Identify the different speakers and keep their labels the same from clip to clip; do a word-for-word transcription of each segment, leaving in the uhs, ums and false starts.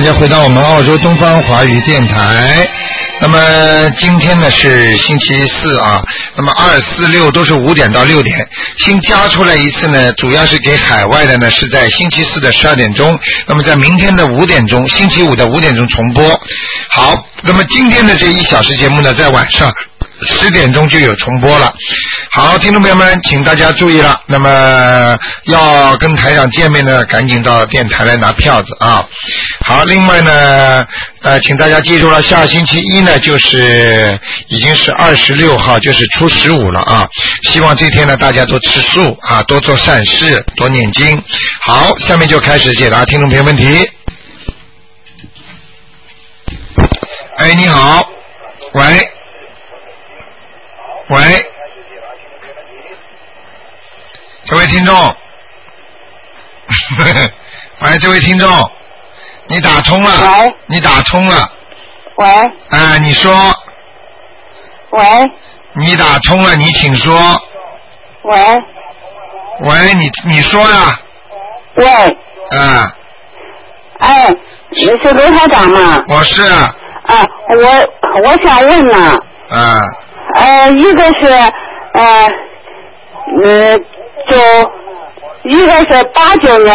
Speaker 1: 家回到我们澳洲东方华语电台。那么今天呢是星期四啊，那么二四六都是五点到六点，新加出来一次呢，主要是给海外的呢是在星期四的十二点钟，那么在明天的五点钟，星期五的五点钟重播。好，那么今天的这一小时节目呢，在晚上十点钟就有重播了。好，听众朋友们，请大家注意了，那么要跟台长见面呢，赶紧到电台来拿票子啊。好，另外呢，呃，请大家记住了，下星期一呢就是已经是二十六号，就是初十五了啊。希望这天呢大家多吃素啊，多做善事，多念经。好，下面就开始解答听众朋友问题。哎，你好，喂。喂，这位听众，喂，这位听众，你打通了，
Speaker 2: 喂，
Speaker 1: 你打通了，
Speaker 2: 喂，
Speaker 1: 啊，你说，
Speaker 2: 喂，
Speaker 1: 你打通了，你请说，
Speaker 2: 喂，
Speaker 1: 喂，你你说呀，
Speaker 2: 喂，
Speaker 1: 啊，
Speaker 2: 哎，你是卢台长吗？
Speaker 1: 我是，
Speaker 2: 啊，我我想问呢，
Speaker 1: 啊，
Speaker 2: 呃，一个是呃，呃，九，一个是八九年。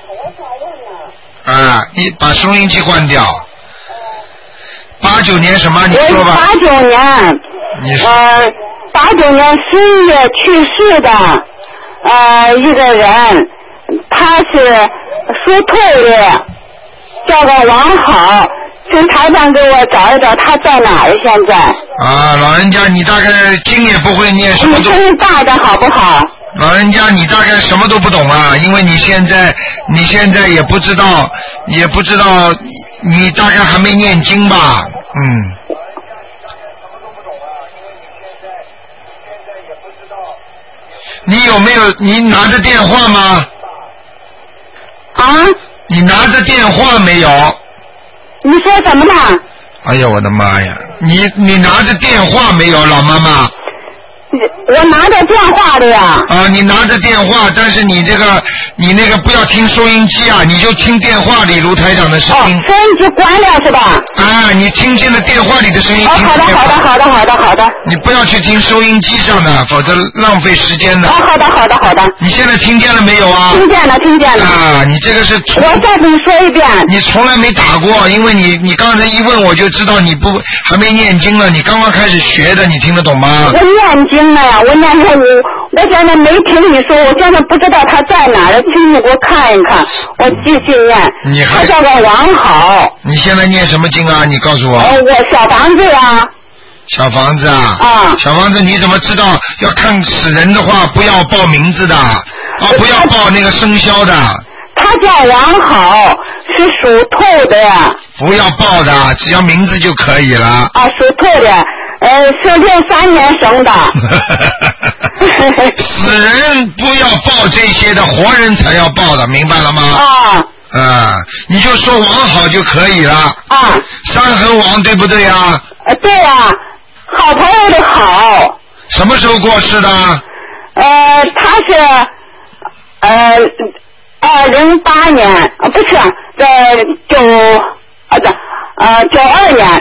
Speaker 1: 啊，你把收音机关掉。八九年什么？你说吧。
Speaker 2: 八九年。
Speaker 1: 你说。
Speaker 2: 呃，八九年十一月去世的呃一个人，他是属兔的，叫个王好。请台长给我找一找他在哪儿现在。
Speaker 1: 啊，老人家，你大概经也不会念，什么都。
Speaker 2: 你声音大的好不好？
Speaker 1: 老人家，你大概什么都不懂啊，因为你现在，你现在也不知道，也不知道，你大概还没念经吧？嗯。你有没有？你拿着电话吗？
Speaker 2: 啊？
Speaker 1: 你拿着电话没有？
Speaker 2: 你说什么呢？
Speaker 1: 哎呀，我的妈呀！你你拿着电话没有，老妈妈？
Speaker 2: 我拿着电话的呀。
Speaker 1: 啊，你拿着电话，但是你这个你那个不要听收音机啊，你就听电话里卢台长的声音。
Speaker 2: 哦，收音机关了是吧？
Speaker 1: 啊，你听见了电话里的声音。
Speaker 2: 哦，好的好的好的好的好的。
Speaker 1: 你不要去听收音机上的，否则浪费时间的。
Speaker 2: 哦，好的好的好的。
Speaker 1: 你现在听见了没有啊？
Speaker 2: 听见了听见了。
Speaker 1: 啊，你这个是。
Speaker 2: 我再跟你说一遍。
Speaker 1: 你从来没打过，因为你你刚才一问我就知道你不还没念经了，你刚刚开始学的，你听得懂吗？
Speaker 2: 我念经了呀，我念经我我现在没听你说，我现在不知道他在哪儿，请你给我看一看，我继续念。
Speaker 1: 你还
Speaker 2: 他叫个王好。
Speaker 1: 你现在念什么经啊？你告诉我。
Speaker 2: 哦，我小房子呀。
Speaker 1: 小房子啊。
Speaker 2: 啊。
Speaker 1: 小房子你怎么知道？要看死人的话，不要报名字的，啊，不要报那个生肖的。
Speaker 2: 他叫王好，是属兔的呀。
Speaker 1: 不要报的，只要名字就可以了。
Speaker 2: 啊，属兔的。呃，是六三年生的。
Speaker 1: 死人不要报这些的，活人才要报的，明白了吗？
Speaker 2: 啊。
Speaker 1: 啊，你就说王好就可以了。
Speaker 2: 啊。
Speaker 1: 三横王对不对呀？
Speaker 2: 呃，对呀、啊，好朋友的好。
Speaker 1: 什么时候过世的？
Speaker 2: 呃，他是呃二零八年，啊不是，在九啊的呃九二年。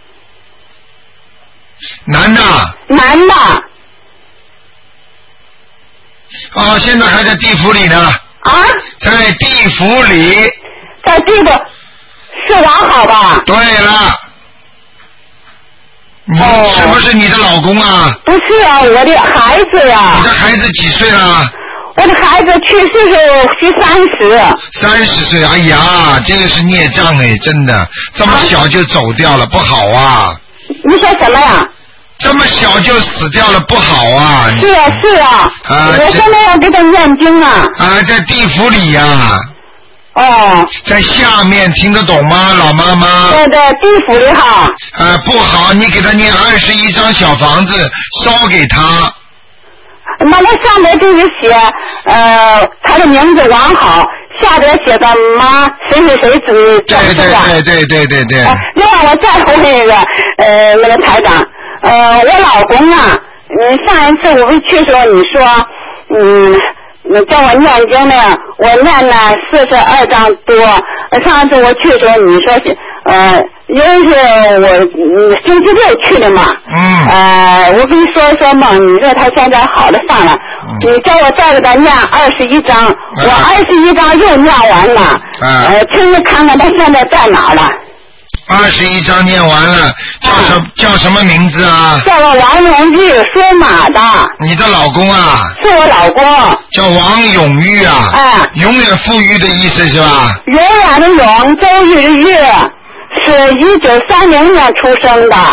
Speaker 1: 男的。
Speaker 2: 男的。
Speaker 1: 啊，现在还在地府里呢。
Speaker 2: 啊？
Speaker 1: 在地府里。
Speaker 2: 在地府是王好吧？
Speaker 1: 对了。你是不是你的老公啊？
Speaker 2: 不是啊，我的孩子呀。
Speaker 1: 你的孩子几岁了？
Speaker 2: 我的孩子去世时是三十。
Speaker 1: 三十岁，哎呀，这个是孽障哎，真的，这么小就走掉了，不好啊。
Speaker 2: 你说什么呀？
Speaker 1: 这么小就死掉了，不好啊。
Speaker 2: 是啊是啊。
Speaker 1: 啊。
Speaker 2: 我现在要给他念经啊。
Speaker 1: 啊，在地府里呀、啊。
Speaker 2: 哦。在
Speaker 1: 下面听得懂吗，老妈妈？
Speaker 2: 对对，地府里哈。
Speaker 1: 啊，不好，你给他念二十一张小房子，烧给他。
Speaker 2: 那我上面就是写，呃，他的名字王好，下边写的妈谁谁谁子叫是吧？
Speaker 1: 对对对对对对。
Speaker 2: 另外我再问一个，呃，那个台长，呃，我老公啊，嗯，上一次我回去的时候你说，嗯。你叫我念经呢，我念了四十二章多， 上次我去的时候，你说是呃，因为是我嗯星期六去的嘛。
Speaker 1: 嗯。
Speaker 2: 呃，我跟你说说梦，你说他现在好了算了，
Speaker 1: 嗯、
Speaker 2: 你叫我再给他念二十一章，啊、我二十一章又念完了。啊。呃，请你看看他现在在哪了。
Speaker 1: 二十一章念完了，叫什、啊、叫什么名字啊？
Speaker 2: 叫我王永玉，属马的。你
Speaker 1: 的老公啊？
Speaker 2: 是我老公。
Speaker 1: 叫王永玉啊？
Speaker 2: 哎。
Speaker 1: 永远富裕的意思是吧？
Speaker 2: 永远的永，周玉的玉，是一九三零年出生的，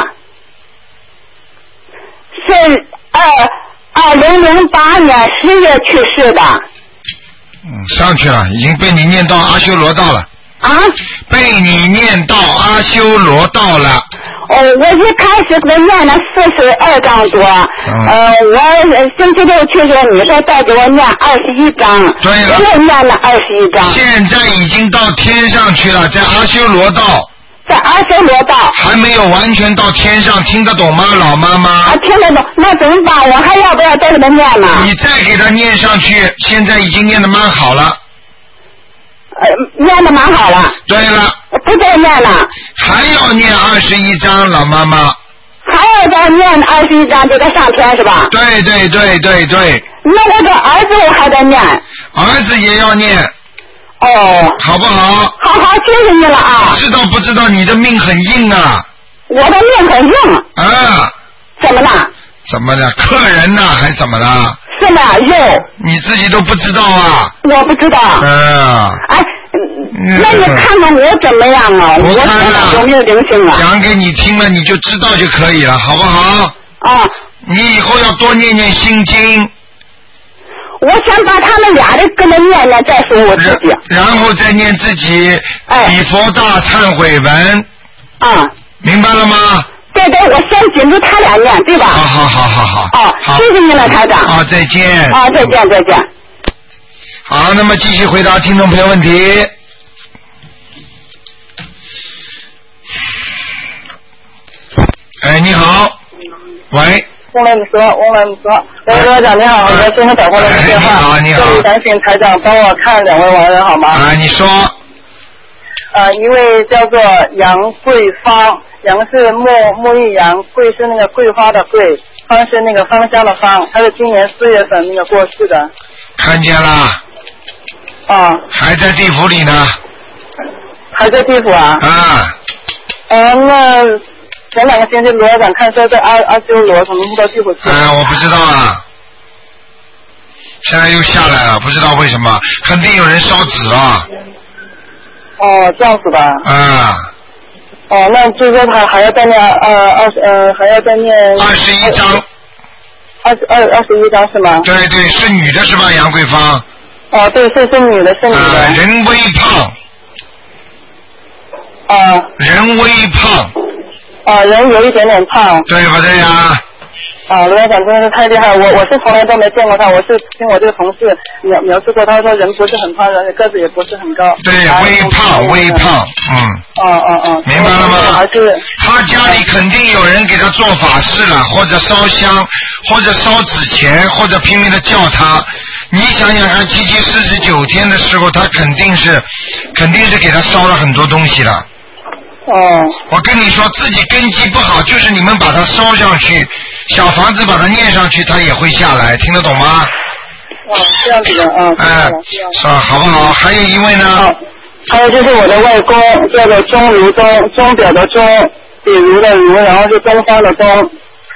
Speaker 2: 是二二零零八年十月去世的。
Speaker 1: 嗯，上去了，已经被你念到阿修罗道了。
Speaker 2: 啊！
Speaker 1: 被你念到阿修罗道了。
Speaker 2: 哦，我一开始给念了四十二章多，嗯、呃，我星期六去的时候，你说再给我念二十一章，
Speaker 1: 对了，
Speaker 2: 又念了二十一章。
Speaker 1: 现在已经到天上去了，在阿修罗道。
Speaker 2: 在阿修罗道。
Speaker 1: 还没有完全到天上，听得懂吗，老妈妈？
Speaker 2: 啊，听得懂。那怎么办？我还要不要再给他念呢？
Speaker 1: 你再给他念上去，现在已经念得蛮好了。
Speaker 2: 呃，念的蛮好了。
Speaker 1: 对了。
Speaker 2: 不再念了。
Speaker 1: 还要念二十一章，老妈妈。
Speaker 2: 还要再念二十一章，就该上天是吧？
Speaker 1: 对对对对对。
Speaker 2: 那我的儿子我还得念。
Speaker 1: 儿子也要念。
Speaker 2: 哦。
Speaker 1: 好不好？
Speaker 2: 好好，谢谢你了啊。
Speaker 1: 知道不知道你的命很硬啊？
Speaker 2: 我的命很硬。
Speaker 1: 啊。
Speaker 2: 怎么了？
Speaker 1: 怎么了？客人呢？还怎么了？
Speaker 2: 是的，有。
Speaker 1: 你自己都不知道啊？
Speaker 2: 我不知道。
Speaker 1: 嗯。
Speaker 2: 哎，那你看看我怎么样啊？
Speaker 1: 我
Speaker 2: 看了有没有灵性啊？
Speaker 1: 讲给你听了，你就知道就可以了，好不好？
Speaker 2: 啊。
Speaker 1: 你以后要多念念心经。
Speaker 2: 我想把他们俩的跟他念念，再说我自己。
Speaker 1: 然后再念自己礼佛大忏悔文。
Speaker 2: 啊。
Speaker 1: 明白了吗？
Speaker 2: 对对，我先紧住他俩念，对吧？
Speaker 1: 好好好好好。
Speaker 2: 哦，谢谢你了，台长。
Speaker 1: 啊，再见。
Speaker 2: 啊，再见再见。
Speaker 1: 好，那么继续回答听众朋友问题。哎，你好。喂。
Speaker 3: 翁来你说，翁来你说，喂，台长你好，我先生打过来的电话。
Speaker 1: 你好，你好。
Speaker 3: 这里担心台长帮我看两位亡人好吗？
Speaker 1: 啊，你说。
Speaker 3: 呃，一位叫做杨桂芳，杨是木木易杨，桂是那个桂花的桂，芳是那个芳香的芳，她是今年四月份那个过世的。
Speaker 1: 看见了。
Speaker 3: 啊。
Speaker 1: 还在地府里呢。
Speaker 3: 还在地府啊？
Speaker 1: 啊。
Speaker 3: 呃，那前两个星期罗长看说在阿阿修罗怎么到地府去？
Speaker 1: 哎，我不知道啊。现在又下来了，不知道为什么，肯定有人烧纸啊。
Speaker 3: 哦，这样子的。
Speaker 1: 啊。
Speaker 3: 哦，那就是说他还要再念呃二十呃还要再念。
Speaker 1: 二十一章。
Speaker 3: 二十二二十一章是吗？
Speaker 1: 对对，是女的是吧？杨桂芳。
Speaker 3: 哦，对，是是女的，是女的。
Speaker 1: 啊，人微胖。
Speaker 3: 啊。
Speaker 1: 人微胖。
Speaker 3: 啊，人有一点点胖。
Speaker 1: 对不对呀？
Speaker 3: 啊，罗院长真的是太厉害，我我是从来都没见过他，我是听我这个同事描描述过，他说人不是很胖，人个子也不是很高。
Speaker 1: 对，微胖，微胖，嗯。
Speaker 3: 哦哦哦。
Speaker 1: 明白了吗？
Speaker 3: 还是。
Speaker 1: 他家里肯定有人给他做法事了，或者烧香，或者烧纸钱，或者拼命的叫他。你想想看，七七四十九天的时候，他肯定是，肯定是给他烧了很多东西了。
Speaker 3: 哦。
Speaker 1: 我跟你说，自己根基不好，就是你们把它烧上去，小房子把它念上去，它也会下来，听得懂吗？
Speaker 3: 哦，这样子的啊。
Speaker 1: 哎，是吧？好不好？还有一位呢。
Speaker 3: 好，还有就是我的外公，叫做钟如钟，钟表的钟，比如的如，然后是东方的东。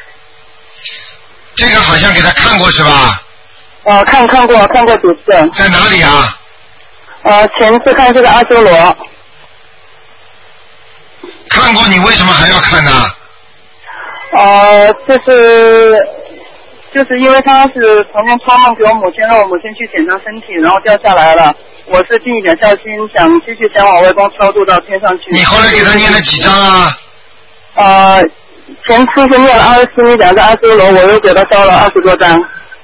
Speaker 1: 这个好像给他看过是吧？
Speaker 3: 哦，看看过，看过几次。
Speaker 1: 在哪里啊？
Speaker 3: 呃，前次看是在阿修罗。
Speaker 1: 看过，你为什么还要看呢？
Speaker 3: 呃，就是就是因为他是曾经托梦给我母亲，让我母亲去检查身体，然后掉下来了。我是尽一点孝心，想继续前往外公超度到天上去。
Speaker 1: 你后来给他念了几张啊？
Speaker 3: 呃，前次是念了二十四，你讲在阿修罗，我又给他烧了二十多张。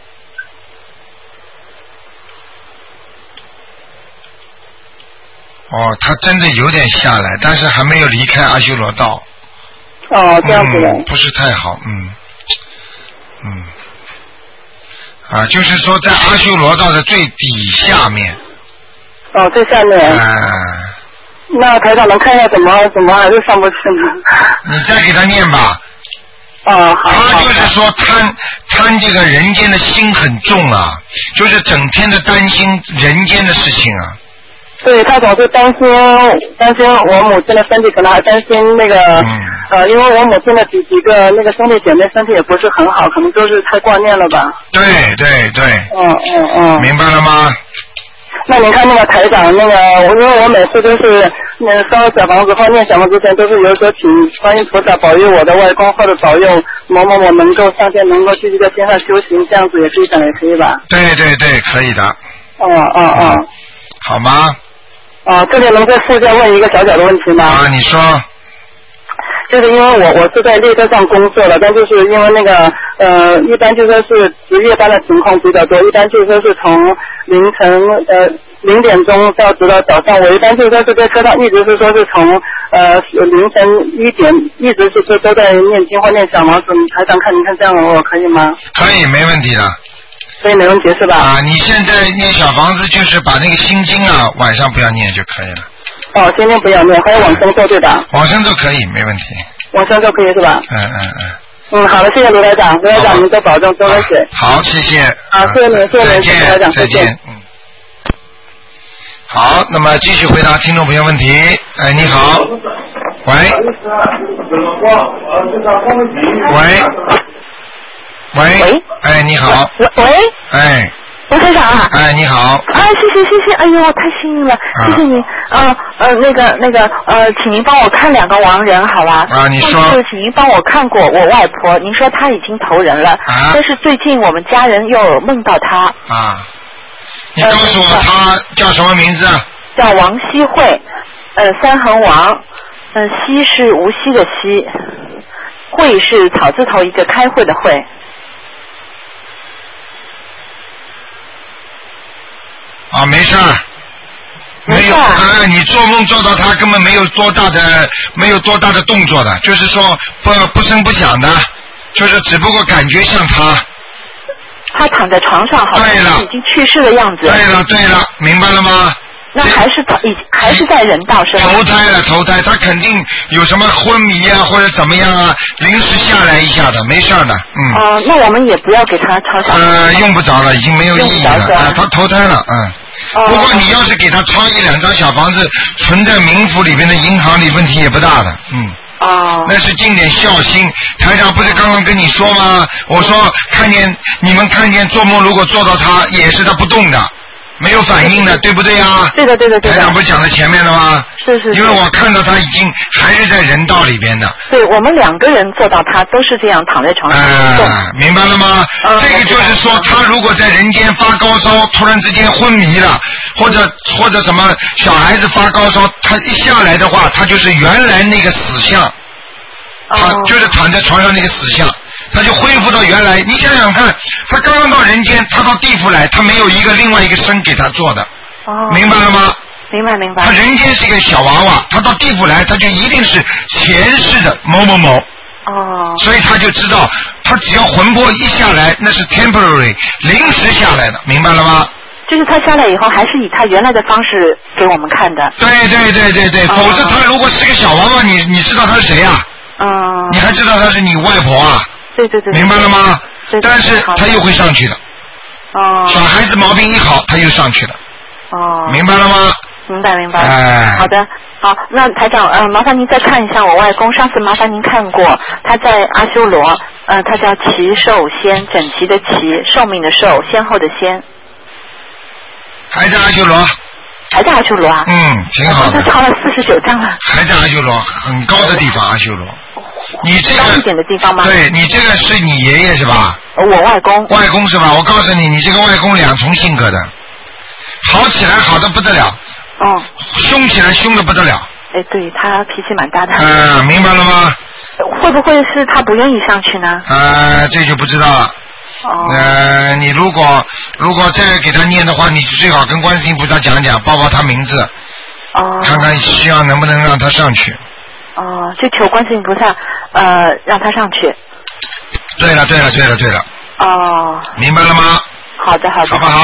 Speaker 1: 哦，他真的有点下来，但是还没有离开阿修罗道。
Speaker 3: 哦，这样子的。
Speaker 1: 嗯，不是太好，嗯，嗯，啊，就是说在阿修罗道的最底下面。
Speaker 3: 哦，最下面。
Speaker 1: 啊，
Speaker 3: 那台长能看一下怎么怎么还是上不去呢？
Speaker 1: 你再给他念吧。
Speaker 3: 哦，好。
Speaker 1: 他就是说贪贪这个人间的心很重啊，就是整天的担心人间的事情啊。
Speaker 3: 对，他总是担心担心我母亲的身体，可能还担心那个、嗯、呃，因为我母亲的几几个那个兄弟姐妹身体也不是很好，可能都是太挂念了吧。
Speaker 1: 对对对。
Speaker 3: 嗯嗯嗯。
Speaker 1: 明白了吗？
Speaker 3: 那您看那个台长，那个我因为我每次都是那烧小房子或念小房子之前，都是有时候请观音菩萨保佑我的外公，或者保佑某某某能够上天，能够继续在天上修行，这样子也可以讲，也可以吧？
Speaker 1: 对对对，可以的。
Speaker 3: 哦哦哦。
Speaker 1: 好吗？
Speaker 3: 哦，这里能再附加问一个小小的问题吗？
Speaker 1: 啊，你说。
Speaker 3: 就是因为我我是在列车上工作的，但就是因为那个呃，一般就说是值夜班的情况比较多，一般就说是从凌晨呃零点钟到直到早上，我一般就说是在车上一直是说是从呃凌晨一点一直是说都在念经或念小房子，台长看您看这样我可以吗？
Speaker 1: 可以，没问题的。
Speaker 3: 所以没问题是吧？
Speaker 1: 啊，你现在念小房子就是把那个心经啊晚上不要念就可以了。
Speaker 3: 哦，心经不要念，还有往生咒对吧？
Speaker 1: 往生咒可以，没问题。
Speaker 3: 往生咒可以是吧？
Speaker 1: 嗯嗯嗯。
Speaker 3: 嗯，好的，谢谢卢台长，卢台长您多保重，多喝水。
Speaker 1: 好，谢谢。
Speaker 3: 好，谢谢您，谢谢您，卢台长，
Speaker 1: 再见。嗯。好，那么继续回答听众朋友问题。哎，你好。喂。喂。喂。喂。哎，你好。
Speaker 4: 喂。喂。
Speaker 1: 哎。
Speaker 4: 卢台长啊！
Speaker 1: 哎，你好！
Speaker 4: 啊，谢谢谢谢，哎呦，太幸运了，啊、谢谢您。呃呃，那个那个呃，请您帮我看两个亡人，好吧？
Speaker 1: 啊，你说。
Speaker 4: 就是请您帮我看过我外婆，您说她已经投人了，
Speaker 1: 啊、
Speaker 4: 但是最近我们家人又梦到她。
Speaker 1: 啊。你告诉我她叫什么名字？
Speaker 4: 叫王希慧，呃，三横王，嗯、呃，希是无锡的希，慧是草字头一个开会的会。
Speaker 1: 啊，没事儿，没有啊，你做梦做到他根本没有多大的，没有多大的动作的，就是说不不声不响的，就是只不过感觉像他。
Speaker 4: 他躺在床上，好像已经去世的样子。
Speaker 1: 对了对了，明白了吗？
Speaker 4: 那还是已还是在人道是吧？
Speaker 1: 投胎了投胎，他肯定有什么昏迷啊或者怎么样啊，临时下来一下的，没事的，嗯。
Speaker 4: 哦、呃，那我们也不要给他抄小。
Speaker 1: 呃，用不着了，已经没有意义了啊，他投胎了，嗯。
Speaker 4: 哦、
Speaker 1: 不过你要是给他抄一两张小房子，存在冥府里边的银行里，问题也不大的，嗯。
Speaker 4: 哦。
Speaker 1: 那是尽点孝心。台长不是刚刚跟你说吗？我说看见你们看见做梦，如果做到他，也是他不动的。没有反应的，对不对啊？
Speaker 4: 对的，对的，对的。
Speaker 1: 台长不是讲在前面了吗？
Speaker 4: 是是是。
Speaker 1: 因为我看到他已经还是在人道里边的。
Speaker 4: 对，我们两个人做到他都是这样躺在床上不动。
Speaker 1: 呃、明白了吗？嗯、这个就是说，他如果在人间发高烧，突然之间昏迷了，或者或者什么小孩子发高烧，他一下来的话，他就是原来那个死相，他就是躺在床上那个死相。他就恢复到原来，你想想看，他刚刚到人间，他到地府来，他没有一个另外一个身给他做的，
Speaker 4: 哦，
Speaker 1: 明白了吗？
Speaker 4: 明白明白。
Speaker 1: 他人间是一个小娃娃，他到地府来，他就一定是前世的某某某，
Speaker 4: 哦，
Speaker 1: 所以他就知道，他只要魂魄一下来，那是 temporary 临时下来的，明白了吗？
Speaker 4: 就是他下来以后，还是以他原来的方式给我们看的。
Speaker 1: 对对对对对，哦、否则他如果是个小娃娃，你你知道他是谁啊？
Speaker 4: 嗯、哦。
Speaker 1: 你还知道他是你外婆啊？
Speaker 4: 对对对，
Speaker 1: 明白了吗？
Speaker 4: 对对对，
Speaker 1: 但是他又会上去的。
Speaker 4: 哦。
Speaker 1: 小孩子毛病一好，他又上去了。
Speaker 4: 哦。
Speaker 1: 明白了吗？
Speaker 4: 明白明白。
Speaker 1: 哎。
Speaker 4: 好的，好，那台长，呃，麻烦您再看一下我外公，上次麻烦您看过，他在阿修罗，呃，他叫齐寿仙，整齐的齐，寿命的寿，先后的先。
Speaker 1: 还在阿修罗。
Speaker 4: 还在阿修罗啊？
Speaker 1: 嗯，挺好的。
Speaker 4: 他抄了四十九章了。
Speaker 1: 还在阿修罗，很高的地方，阿修罗。你这个
Speaker 4: 高一点的地方吗？
Speaker 1: 对，你这个是你爷爷是吧？
Speaker 4: 我外公。
Speaker 1: 外公是吧？我告诉你，你这个外公两重性格的，好起来好的不得了，
Speaker 4: 哦，
Speaker 1: 凶起来凶的不得了。
Speaker 4: 哎，对他脾气蛮大的。
Speaker 1: 嗯、呃，明白了吗？
Speaker 4: 会不会是他不愿意上去呢？
Speaker 1: 呃，这就不知道了。
Speaker 4: 哦。
Speaker 1: 呃，你如果如果再给他念的话，你最好跟观世音菩萨讲讲，报报他名字。
Speaker 4: 哦。
Speaker 1: 看看希望能不能让他上去。
Speaker 4: 哦，就求观世音菩萨，呃，让他上去。
Speaker 1: 对了，对了，对了，对了。
Speaker 4: 哦。
Speaker 1: 明白了吗？
Speaker 4: 好的，好的。
Speaker 1: 好不好？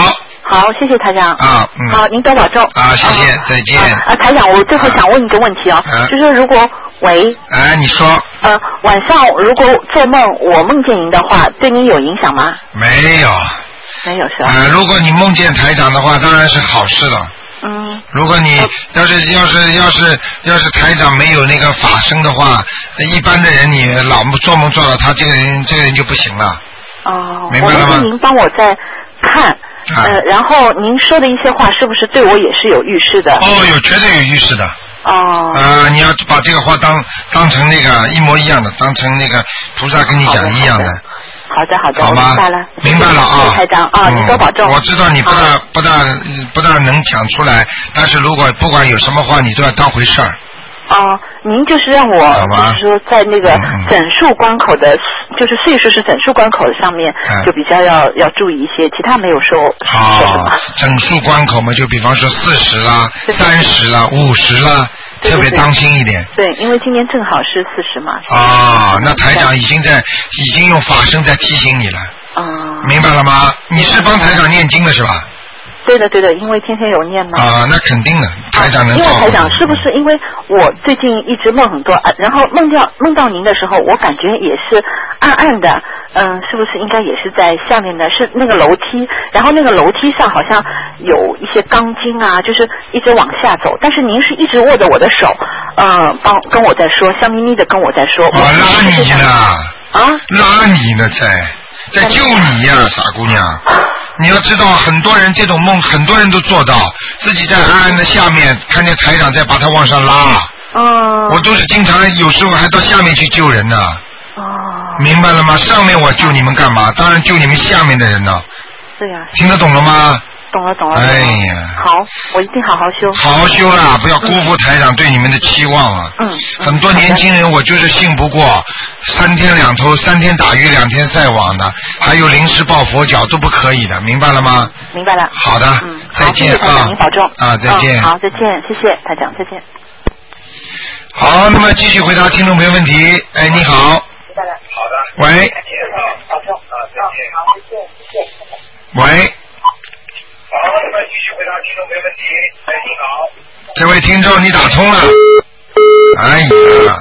Speaker 4: 好，谢谢台长。
Speaker 1: 啊，嗯。
Speaker 4: 好，您多保重。
Speaker 1: 啊，谢谢，
Speaker 4: 啊、
Speaker 1: 再见。
Speaker 4: 啊，台长，我最后想问一个问题哦，
Speaker 1: 啊、
Speaker 4: 就是如果喂。
Speaker 1: 哎，你说。
Speaker 4: 呃，晚上如果做梦，我梦见您的话，对您有影响吗？
Speaker 1: 没有。
Speaker 4: 没有是吧？
Speaker 1: 啊、呃，如果你梦见台长的话，当然是好事了。
Speaker 4: 嗯。
Speaker 1: 如果你要是要是要是要是台长没有那个法身的话，一般的人你老做梦做到他这个人，这个人就不行了。
Speaker 4: 哦。
Speaker 1: 明白了吗？
Speaker 4: 我是您帮我在看。
Speaker 1: 啊、
Speaker 4: 呃，然后您说的一些话是不是对我也是有预示的？
Speaker 1: 哦，有绝对有预示的。
Speaker 4: 哦。
Speaker 1: 啊、呃，你要把这个话当当成那个一模一样的，当成那个菩萨跟你讲一样的。
Speaker 4: 好的好的，
Speaker 1: 好吧，
Speaker 4: 明白了，
Speaker 1: 明白了啊，
Speaker 4: 台长啊，您多保重。
Speaker 1: 我知道你不大不大不大能讲出来，但是如果不管有什么话，你都要当回事儿。
Speaker 4: 哦、呃，您就是让我，就是说在那个整数关口的，嗯、就是岁数是整数关口的上面，嗯、就比较要要注意一些，其他没有说。
Speaker 1: 好，整数关口嘛，就比方说四十啦、三十啦、五十啦。特别当心一点。
Speaker 4: 对，因为今年正好是四十嘛。
Speaker 1: 啊、哦，那台长已经在，已经用法身在提醒你了。
Speaker 4: 啊、哦。
Speaker 1: 明白了吗？你是帮台长念经的是吧？
Speaker 4: 对的，对的，因为天天有念嘛。
Speaker 1: 啊，那肯定的，台长能做。
Speaker 4: 因为台长是不是因为我最近一直梦很多，啊、然后梦到梦到您的时候，我感觉也是暗暗的，嗯，是不是应该也是在下面的？是那个楼梯，然后那个楼梯上好像有一些钢筋啊，就是一直往下走，但是您是一直握着我的手，嗯，帮跟我在说，笑眯眯的跟我在说。
Speaker 1: 我拉你呢。
Speaker 4: 啊？
Speaker 1: 拉你呢，在在救你呀、啊，傻姑娘。你要知道，很多人这种梦，很多人都做到，自己在暗暗的下面看见台长在把他往上拉。
Speaker 4: 哦。
Speaker 1: 我都是经常有时候还到下面去救人呢。
Speaker 4: 哦。
Speaker 1: 明白了吗？上面我救你们干嘛？当然救你们下面的人呢。
Speaker 4: 对呀、啊。
Speaker 1: 听得懂了吗？
Speaker 4: 懂了懂了。
Speaker 1: 哎呀。
Speaker 4: 好，我一定好好修。
Speaker 1: 好好修啦，不要辜负台长对你们的期望啊。
Speaker 4: 嗯。
Speaker 1: 很多年轻人我就是信不过，三天两头，三天打鱼两天晒网的，还有临时抱佛脚都不可以的，明白了吗？
Speaker 4: 明白了。
Speaker 1: 好的。
Speaker 4: 嗯。
Speaker 1: 再见
Speaker 4: 啊。您保重。
Speaker 1: 啊，再见、
Speaker 4: 嗯。好，再见，谢谢台长，再见。
Speaker 1: 好，那么继续回答听众朋友问题。哎，你好。好的。喂。
Speaker 4: 保重。啊，再见。好，再见，谢谢。
Speaker 1: 喂。
Speaker 5: 好，那么继续回答听众朋友问题。哎，你好。
Speaker 1: 这位听众，你打通了。哎呀。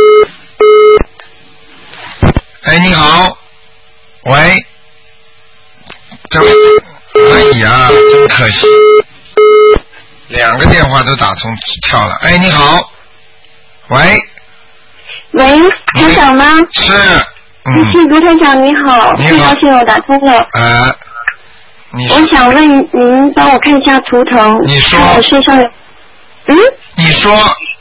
Speaker 1: 哎，你好。喂。这位，哎呀，真可惜，两个电话都打通跳了。哎，你好。喂。
Speaker 2: 喂，台长吗？
Speaker 1: 是。
Speaker 2: 嗯。是卢台长，你好，
Speaker 1: 你好，
Speaker 2: 最高兴我打通了。
Speaker 1: 呃。
Speaker 2: 我想问您帮我看一下图腾。
Speaker 1: 你说。
Speaker 2: 看我身上有。嗯。
Speaker 1: 你说。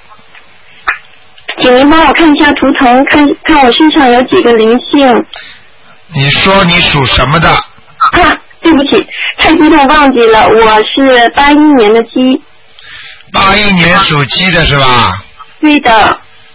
Speaker 2: 请您帮我看一下图腾，看看我身上有几个灵性。
Speaker 1: 你说你属什么的？
Speaker 2: 啊，对不起，太激动忘记了，我是八一年的鸡。
Speaker 1: 八一年属鸡的是吧？
Speaker 2: 对的。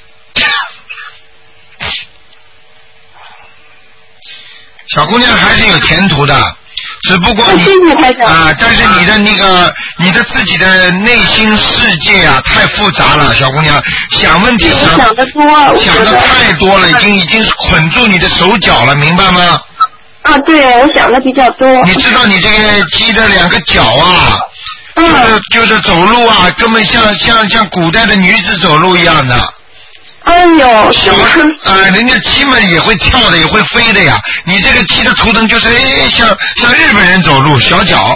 Speaker 1: 小姑娘还是有前途的。只不过你啊、呃，但是你的那个你的自己的内心世界啊太复杂了，小姑娘想问题想
Speaker 2: 想得多，
Speaker 1: 想的太多了，已经已经捆住你的手脚了，明白吗？
Speaker 2: 啊，对，我想的比较多。
Speaker 1: 你知道你这个鸡的两个脚啊，
Speaker 2: 嗯、
Speaker 1: 就是就是走路啊，根本像像像古代的女子走路一样的。
Speaker 2: 哎呦，
Speaker 1: 小啊、呃，人家鸡们也会跳的，也会飞的呀。你这个鸡的图腾就是哎，像像日本人走路，小脚。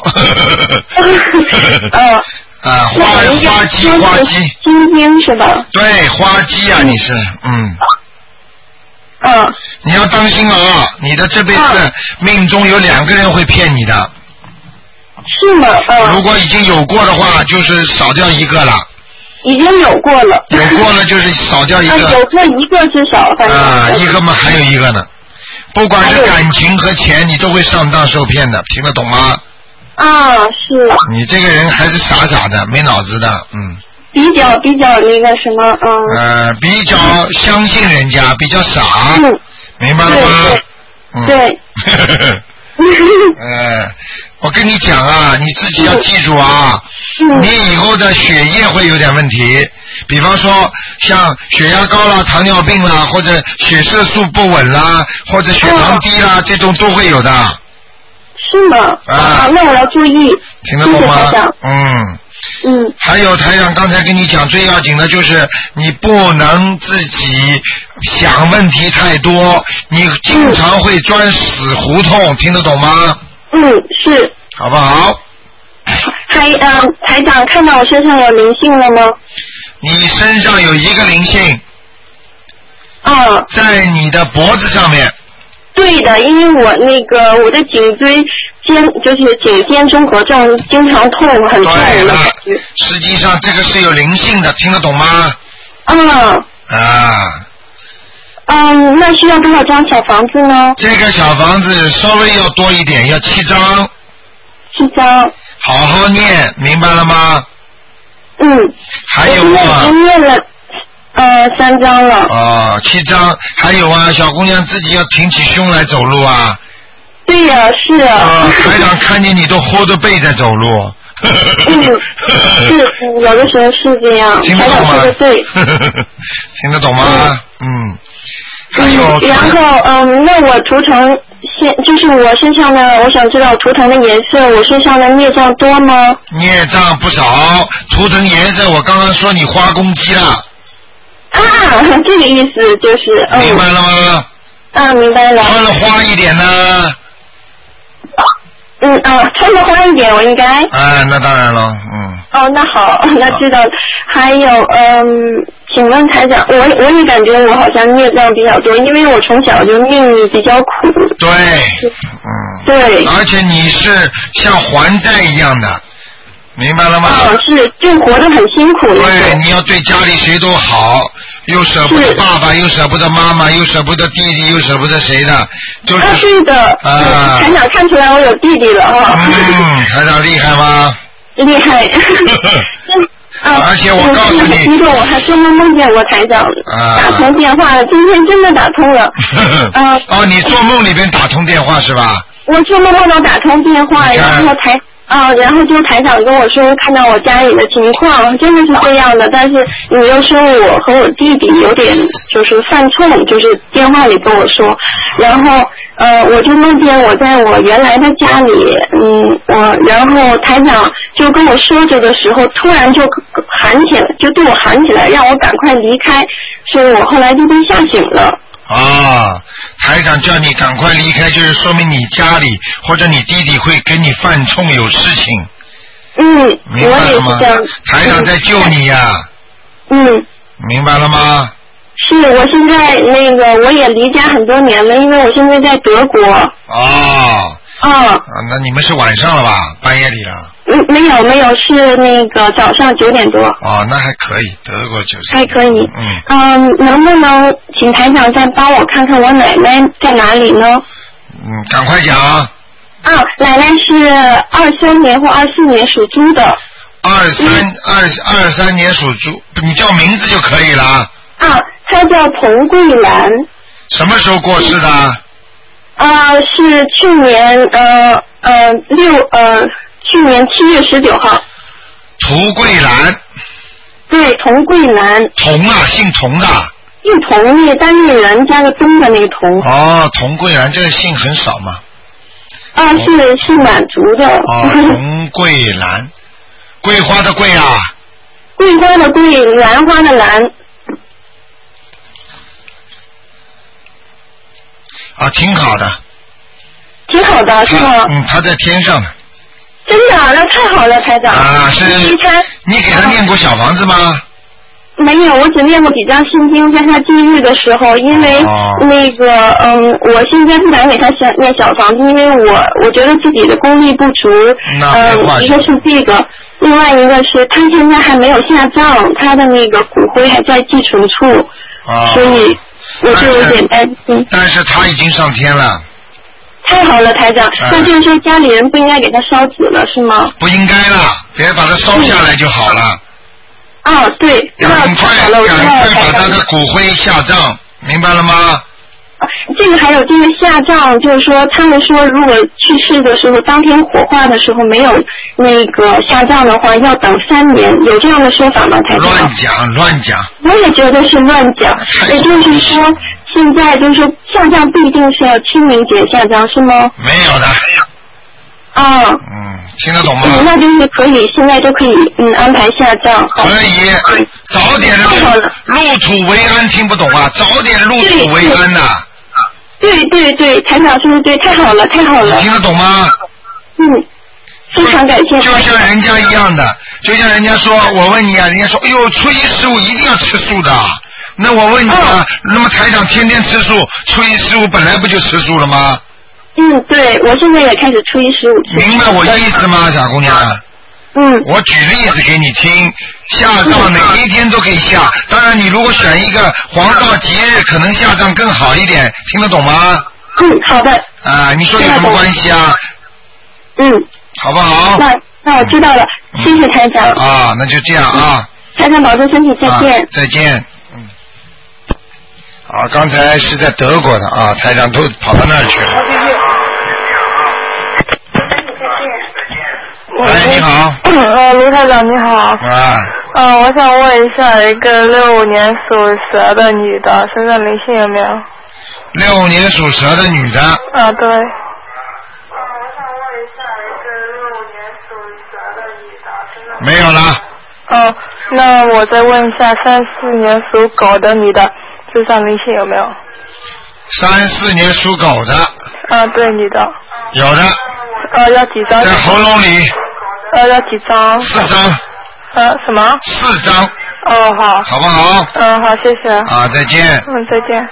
Speaker 2: 呃。
Speaker 1: 啊，花花鸡，花鸡。
Speaker 2: 金鹰是吧？
Speaker 1: 对，花鸡啊，你是，嗯。
Speaker 2: 嗯。
Speaker 1: 你要当心了啊！你的这辈子命中有两个人会骗你的。
Speaker 2: 是吗？嗯。
Speaker 1: 如果已经有过的话，就是少掉一个了。
Speaker 2: 已经有过了。
Speaker 1: 有过了就是少掉一个。
Speaker 2: 啊、有过一个至少。
Speaker 1: 啊，一个嘛还有一个呢。不管是感情和钱，你都会上当受骗的，听得懂吗？
Speaker 2: 啊，是。
Speaker 1: 你这个人还是傻傻的，没脑子的，嗯。
Speaker 2: 比较比较那个什么，嗯。
Speaker 1: 呃，比较相信人家，比较傻。
Speaker 2: 嗯。
Speaker 1: 明白了吗？
Speaker 2: 嗯。对。
Speaker 1: 呃，我跟你讲啊，你自己要记住啊，
Speaker 2: 嗯、
Speaker 1: 你以后的血液会有点问题，比方说像血压高啦、糖尿病啦，或者血色素不稳啦，或者血糖低啦，哦、这种都会有的。
Speaker 2: 是吗？
Speaker 1: 啊，
Speaker 2: 啊那我要注意。
Speaker 1: 听得懂吗？
Speaker 2: 谢谢台长。
Speaker 1: 嗯。
Speaker 2: 嗯。
Speaker 1: 还有台长刚才跟你讲，最要紧的就是你不能自己想问题太多，你经常会钻死胡同，听得懂吗？
Speaker 2: 嗯，是。
Speaker 1: 好不好？
Speaker 2: 还呃，台长看到我身上有灵性了吗？
Speaker 1: 你身上有一个灵性。
Speaker 2: 啊。
Speaker 1: 在你的脖子上面。
Speaker 2: 对的，因为我那个我的颈椎肩就是颈肩综合症，经常痛，很痛的感觉。
Speaker 1: 实际上这个是有灵性的，听得懂吗？
Speaker 2: 嗯。
Speaker 1: 啊。
Speaker 2: 嗯，那需要多少张小房子呢？
Speaker 1: 这个小房子稍微要多一点，要七张。
Speaker 2: 七张。
Speaker 1: 好好念，明白了吗？
Speaker 2: 嗯。
Speaker 1: 还有啊。
Speaker 2: 我已经念了。呃，三张了。
Speaker 1: 哦，七张，还有啊，小姑娘自己要挺起胸来走路啊。
Speaker 2: 对呀、啊，是啊。
Speaker 1: 啊，台长看见你都豁着背在走路。
Speaker 2: 嗯，是，有的时候是这样。
Speaker 1: 听得懂吗？
Speaker 2: 对。
Speaker 1: 听得懂吗？嗯。嗯还有。
Speaker 2: 嗯、然后，嗯，那我图腾现就是我身上的，我想知道图腾的颜色，我身上的孽障多吗？
Speaker 1: 孽障不少，图腾颜色我刚刚说你花公鸡了。
Speaker 2: 啊，这个意思就是。嗯、
Speaker 1: 明白了吗？
Speaker 2: 啊，明白了。
Speaker 1: 穿了花一点呢。
Speaker 2: 嗯啊，穿的花一点，我应该。
Speaker 1: 啊，那当然了，嗯。
Speaker 2: 哦，那好，那知道。还有，嗯，请问台长，我我也感觉我好像孽障比较多，因为我从小就命运比较苦。
Speaker 1: 对。嗯。
Speaker 2: 对。
Speaker 1: 而且你是像还债一样的。明白了吗？
Speaker 2: 哦，是，就活得很辛苦。
Speaker 1: 对，你要对家里谁都好，又舍不得爸爸，又舍不得妈妈，又舍不得弟弟，又舍不得谁的，就是。啊，
Speaker 2: 是的。
Speaker 1: 啊。
Speaker 2: 台长看出来我有弟弟了哈。
Speaker 1: 嗯，台长厉害吗？
Speaker 2: 厉害。
Speaker 1: 啊、而且我告诉你，
Speaker 2: 激动，我还做梦梦见我台长打通电话了，今天真的打通了。
Speaker 1: 啊。哦，你做梦里边打通电话是吧？
Speaker 2: 我做梦梦到打通电话，然后台。啊，然后就台长跟我说，看到我家里的情况真的是这样的，但是你又说我和我弟弟有点就是犯冲，就是电话里跟我说，然后呃，我就梦见我在我原来的家里，嗯，我然后台长就跟我说着的时候，突然就喊起来，就对我喊起来，让我赶快离开，所以我后来就被吓醒了。
Speaker 1: 啊，台长叫你赶快离开，就是说明你家里或者你弟弟会跟你犯冲有事情。
Speaker 2: 嗯，
Speaker 1: 明白了吗？台长在救你呀、啊。
Speaker 2: 嗯。
Speaker 1: 明白了吗？
Speaker 2: 是，我现在那个我也离家很多年了，因为我现在在德国。
Speaker 1: 哦。
Speaker 2: 啊。
Speaker 1: 啊，那你们是晚上了吧？半夜里了？
Speaker 2: 嗯，没有没有，是那个早上九点多。
Speaker 1: 哦，那还可以，德国九十。
Speaker 2: 还可以。
Speaker 1: 嗯。
Speaker 2: 嗯，能不能请台长再帮我看看我奶奶在哪里呢？
Speaker 1: 嗯，赶快讲。
Speaker 2: 啊，奶奶是二三年或二四年属猪的。
Speaker 1: 二三二二三年属猪，你叫名字就可以了。
Speaker 2: 啊，她叫童桂兰。
Speaker 1: 什么时候过世的？
Speaker 2: 啊，是去年呃呃六呃去年七月十九号。
Speaker 1: 涂桂兰。
Speaker 2: 对，童桂兰。
Speaker 1: 童啊，姓童的。
Speaker 2: 姓童，那单立人加个东的那个童。
Speaker 1: 哦，童桂兰这个姓很少嘛。
Speaker 2: 啊，是是满族的。
Speaker 1: 哦，童桂兰，桂花的桂啊。
Speaker 2: 桂花的桂，兰花的兰。
Speaker 1: 啊，挺好的。
Speaker 2: 挺好的，是吗？
Speaker 1: 嗯，他在天上呢。
Speaker 2: 真的，那太好了，台长。
Speaker 1: 啊，是。你给他念过小房子吗？
Speaker 2: 没有，我只念过几张圣经，在他忌日的时候，因为那个，嗯，我现在不敢给他想念小房子，因为我我觉得自己的功力不足。嗯，一个是这个，另外一个是他现在还没有下葬，他的那个骨灰还在寄存处，
Speaker 1: 啊、
Speaker 2: 所以我就有点担心。
Speaker 1: 但是他已经上天了。
Speaker 2: 太好了，台长，嗯、那就是说家里人不应该给他烧纸了，是吗？
Speaker 1: 不应该了，别把它烧下来就好了。
Speaker 2: 啊，对，
Speaker 1: 赶快赶快把他的骨灰下葬，明白了吗？
Speaker 2: 这个还有这个下葬，就是说他们说，如果去世的时候，当天火化的时候没有那个下葬的话，要等三年，有这样的说法吗？台长？
Speaker 1: 乱讲乱讲。
Speaker 2: 我也觉得是乱讲，也就是说，现在就是说下葬不一定是要清明节下葬，是吗？
Speaker 1: 没有的。
Speaker 2: 啊。
Speaker 1: 嗯，听得懂吗？
Speaker 2: 嗯，那就是可以，现在就可以嗯安排下葬。
Speaker 1: 可以，早点入入土为安，听不懂啊？早点入土为安呐、啊。
Speaker 2: 对对对，台长说的对，太好了，太好了。
Speaker 1: 你听得懂吗？
Speaker 2: 嗯，非常感谢。
Speaker 1: 就像人家一样的，就像人家说，我问你啊，人家说，哎呦，初一十五一定要吃素的。那我问你啊，哦、那么台长天天吃素，初一十五本来不就吃素了吗？
Speaker 2: 嗯，对，我现在也开始初一十五吃素。
Speaker 1: 明白我意思吗，小姑娘？
Speaker 2: 嗯。
Speaker 1: 我举例子给你听，下葬每一天都可以下，当然你如果选一个黄道吉日，可能下葬更好一点，听得懂吗？
Speaker 2: 嗯，好的。
Speaker 1: 啊，你说有什么关系啊？
Speaker 2: 嗯。
Speaker 1: 好不好？
Speaker 2: 那那我知道了，嗯、谢谢台长。
Speaker 1: 啊，那就这样啊。
Speaker 2: 台长保重身体，再见。
Speaker 1: 啊、再见。嗯。啊，刚才是在德国的啊，台长都跑到那儿去了。哎，你好。
Speaker 6: 呃，卢台长你好。
Speaker 1: 啊。
Speaker 6: 呃，我想问一下，一个六五年属蛇的女的，身上灵性有没有？
Speaker 1: 六五年属蛇的女的。
Speaker 6: 啊，对。
Speaker 1: 没有了。
Speaker 6: 嗯，那我再问一下，三四年属狗的女的，身上灵性有没有？
Speaker 1: 三四年属狗的。
Speaker 6: 啊，对，女的。
Speaker 1: 有的。
Speaker 6: 呃，要几张？
Speaker 1: 在喉咙里。
Speaker 6: 呃，要几张？
Speaker 1: 四张。
Speaker 6: 呃，什么？
Speaker 1: 四张。
Speaker 6: 哦，好。
Speaker 1: 好不好？
Speaker 6: 嗯，好，谢谢。
Speaker 1: 啊，再见。
Speaker 6: 嗯，再见。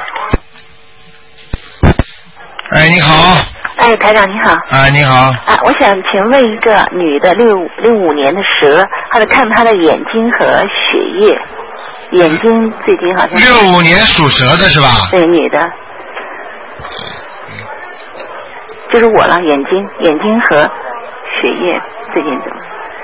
Speaker 1: 哎，你好。
Speaker 7: 哎，台长你好。
Speaker 1: 啊，你好。
Speaker 7: 啊，我想请问一个女的六六五年的蛇，她的看她的眼睛和血液，眼睛最近好像。
Speaker 1: 六五年属蛇的是吧？
Speaker 7: 对，女的。就是我了，眼睛眼睛和血液最近怎么？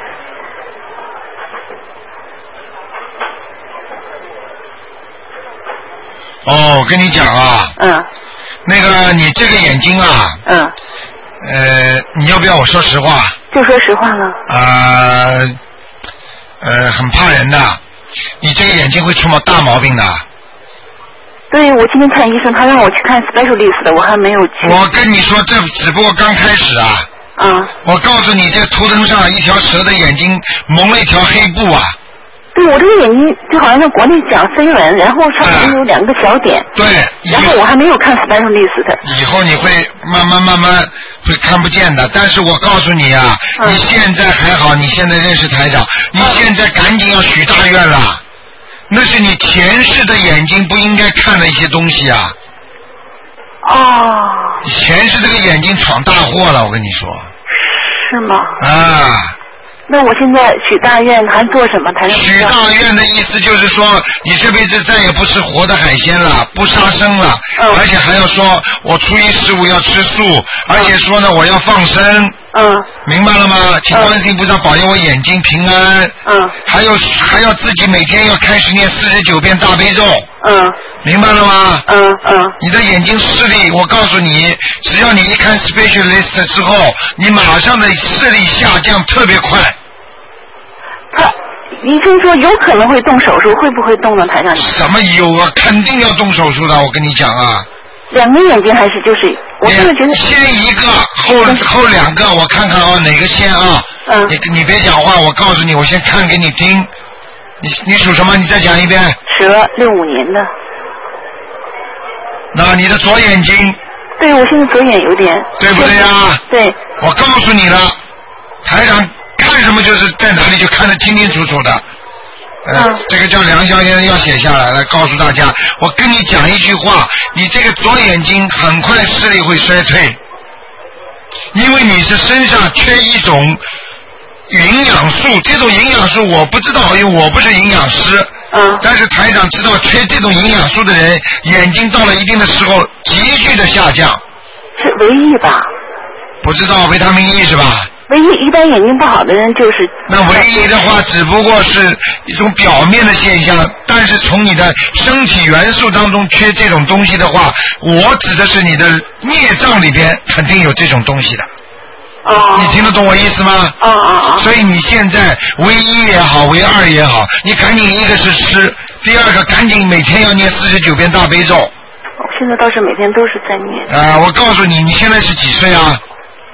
Speaker 1: 哦，我跟你讲啊。
Speaker 7: 嗯。
Speaker 1: 那个，你这个眼睛啊。
Speaker 7: 嗯。
Speaker 1: 呃，你要不要我说实话？
Speaker 7: 就说实话了。
Speaker 1: 啊、呃，呃，很怕人的，你这个眼睛会出毛大毛病的。
Speaker 7: 对，我今天看医生，他让我去看 specialist 的，我还没有去。
Speaker 1: 我跟你说，这只不过刚开始啊。
Speaker 7: 嗯。
Speaker 1: 我告诉你，这图腾上一条蛇的眼睛蒙了一条黑布啊。
Speaker 7: 对，我这个眼睛就好像在国内讲飞蚊，然后上面有两个小点。
Speaker 1: 对。
Speaker 7: 然后我还没有看 specialist 的。
Speaker 1: 以后你会慢慢慢慢会看不见的，但是我告诉你啊，嗯、你现在还好，你现在认识台长，你现在赶紧要许大愿了。那是你前世的眼睛不应该看的一些东西啊。
Speaker 7: 哦。
Speaker 1: 前世这个眼睛闯大祸了，我跟你说。
Speaker 7: 是吗？
Speaker 1: 啊。
Speaker 7: 那我现在许大愿还做什么？台长？
Speaker 1: 许大愿的意思就是说，你这辈子再也不吃活的海鲜了，不杀生了，
Speaker 7: 嗯、
Speaker 1: 而且还要说我初一十五要吃素，而且说呢我要放生。
Speaker 7: 嗯。
Speaker 1: 明白了吗？请观世音菩萨保佑我眼睛平安。
Speaker 7: 嗯。
Speaker 1: 还有还要自己每天要开始念四十九遍大悲咒。
Speaker 7: 嗯。
Speaker 1: 明白了吗？
Speaker 7: 嗯嗯。
Speaker 1: 你的眼睛视力，我告诉你，只要你一看 specialist 之后，你马上的视力下降特别快。
Speaker 7: 他医生说有可能会动手术，会不会动呢，台长？
Speaker 1: 什么有啊？肯定要动手术的，我跟你讲啊。
Speaker 7: 两个眼睛还是就是，我真的觉得。
Speaker 1: 先一个，后后两个，我看看啊，哪个先啊？
Speaker 7: 嗯。
Speaker 1: 你你别讲话，我告诉你，我先看给你听。你你属什么？你再讲一遍。
Speaker 7: 蛇，六五年的。
Speaker 1: 那你的左眼睛。
Speaker 7: 对，我现在左眼有点。
Speaker 1: 对不对呀？
Speaker 7: 对。
Speaker 1: 我告诉你了，台长。看什么就是在哪里就看得清清楚楚的，呃，嗯、这个叫梁先生要写下来了，告诉大家。我跟你讲一句话，你这个左眼睛很快视力会衰退，因为你是身上缺一种营养素，这种营养素我不知道，因为我不是营养师。
Speaker 7: 嗯。
Speaker 1: 但是台长知道，缺这种营养素的人，眼睛到了一定的时候急剧的下降。
Speaker 7: 是维 E 吧？
Speaker 1: 不知道维他命 E 是吧？
Speaker 7: 唯一一般眼睛不好的人就是。
Speaker 1: 那唯一的话，只不过是一种表面的现象，但是从你的身体元素当中缺这种东西的话，我指的是你的孽障里边肯定有这种东西的。
Speaker 7: 哦。
Speaker 1: 你听得懂我意思吗？
Speaker 7: 哦哦哦。
Speaker 1: 所以你现在唯一也好，唯二也好，你赶紧一个是吃，第二个赶紧每天要念四十九遍大悲咒。
Speaker 7: 我现在倒是每天都是在念。
Speaker 1: 啊、呃，我告诉你，你现在是几岁啊？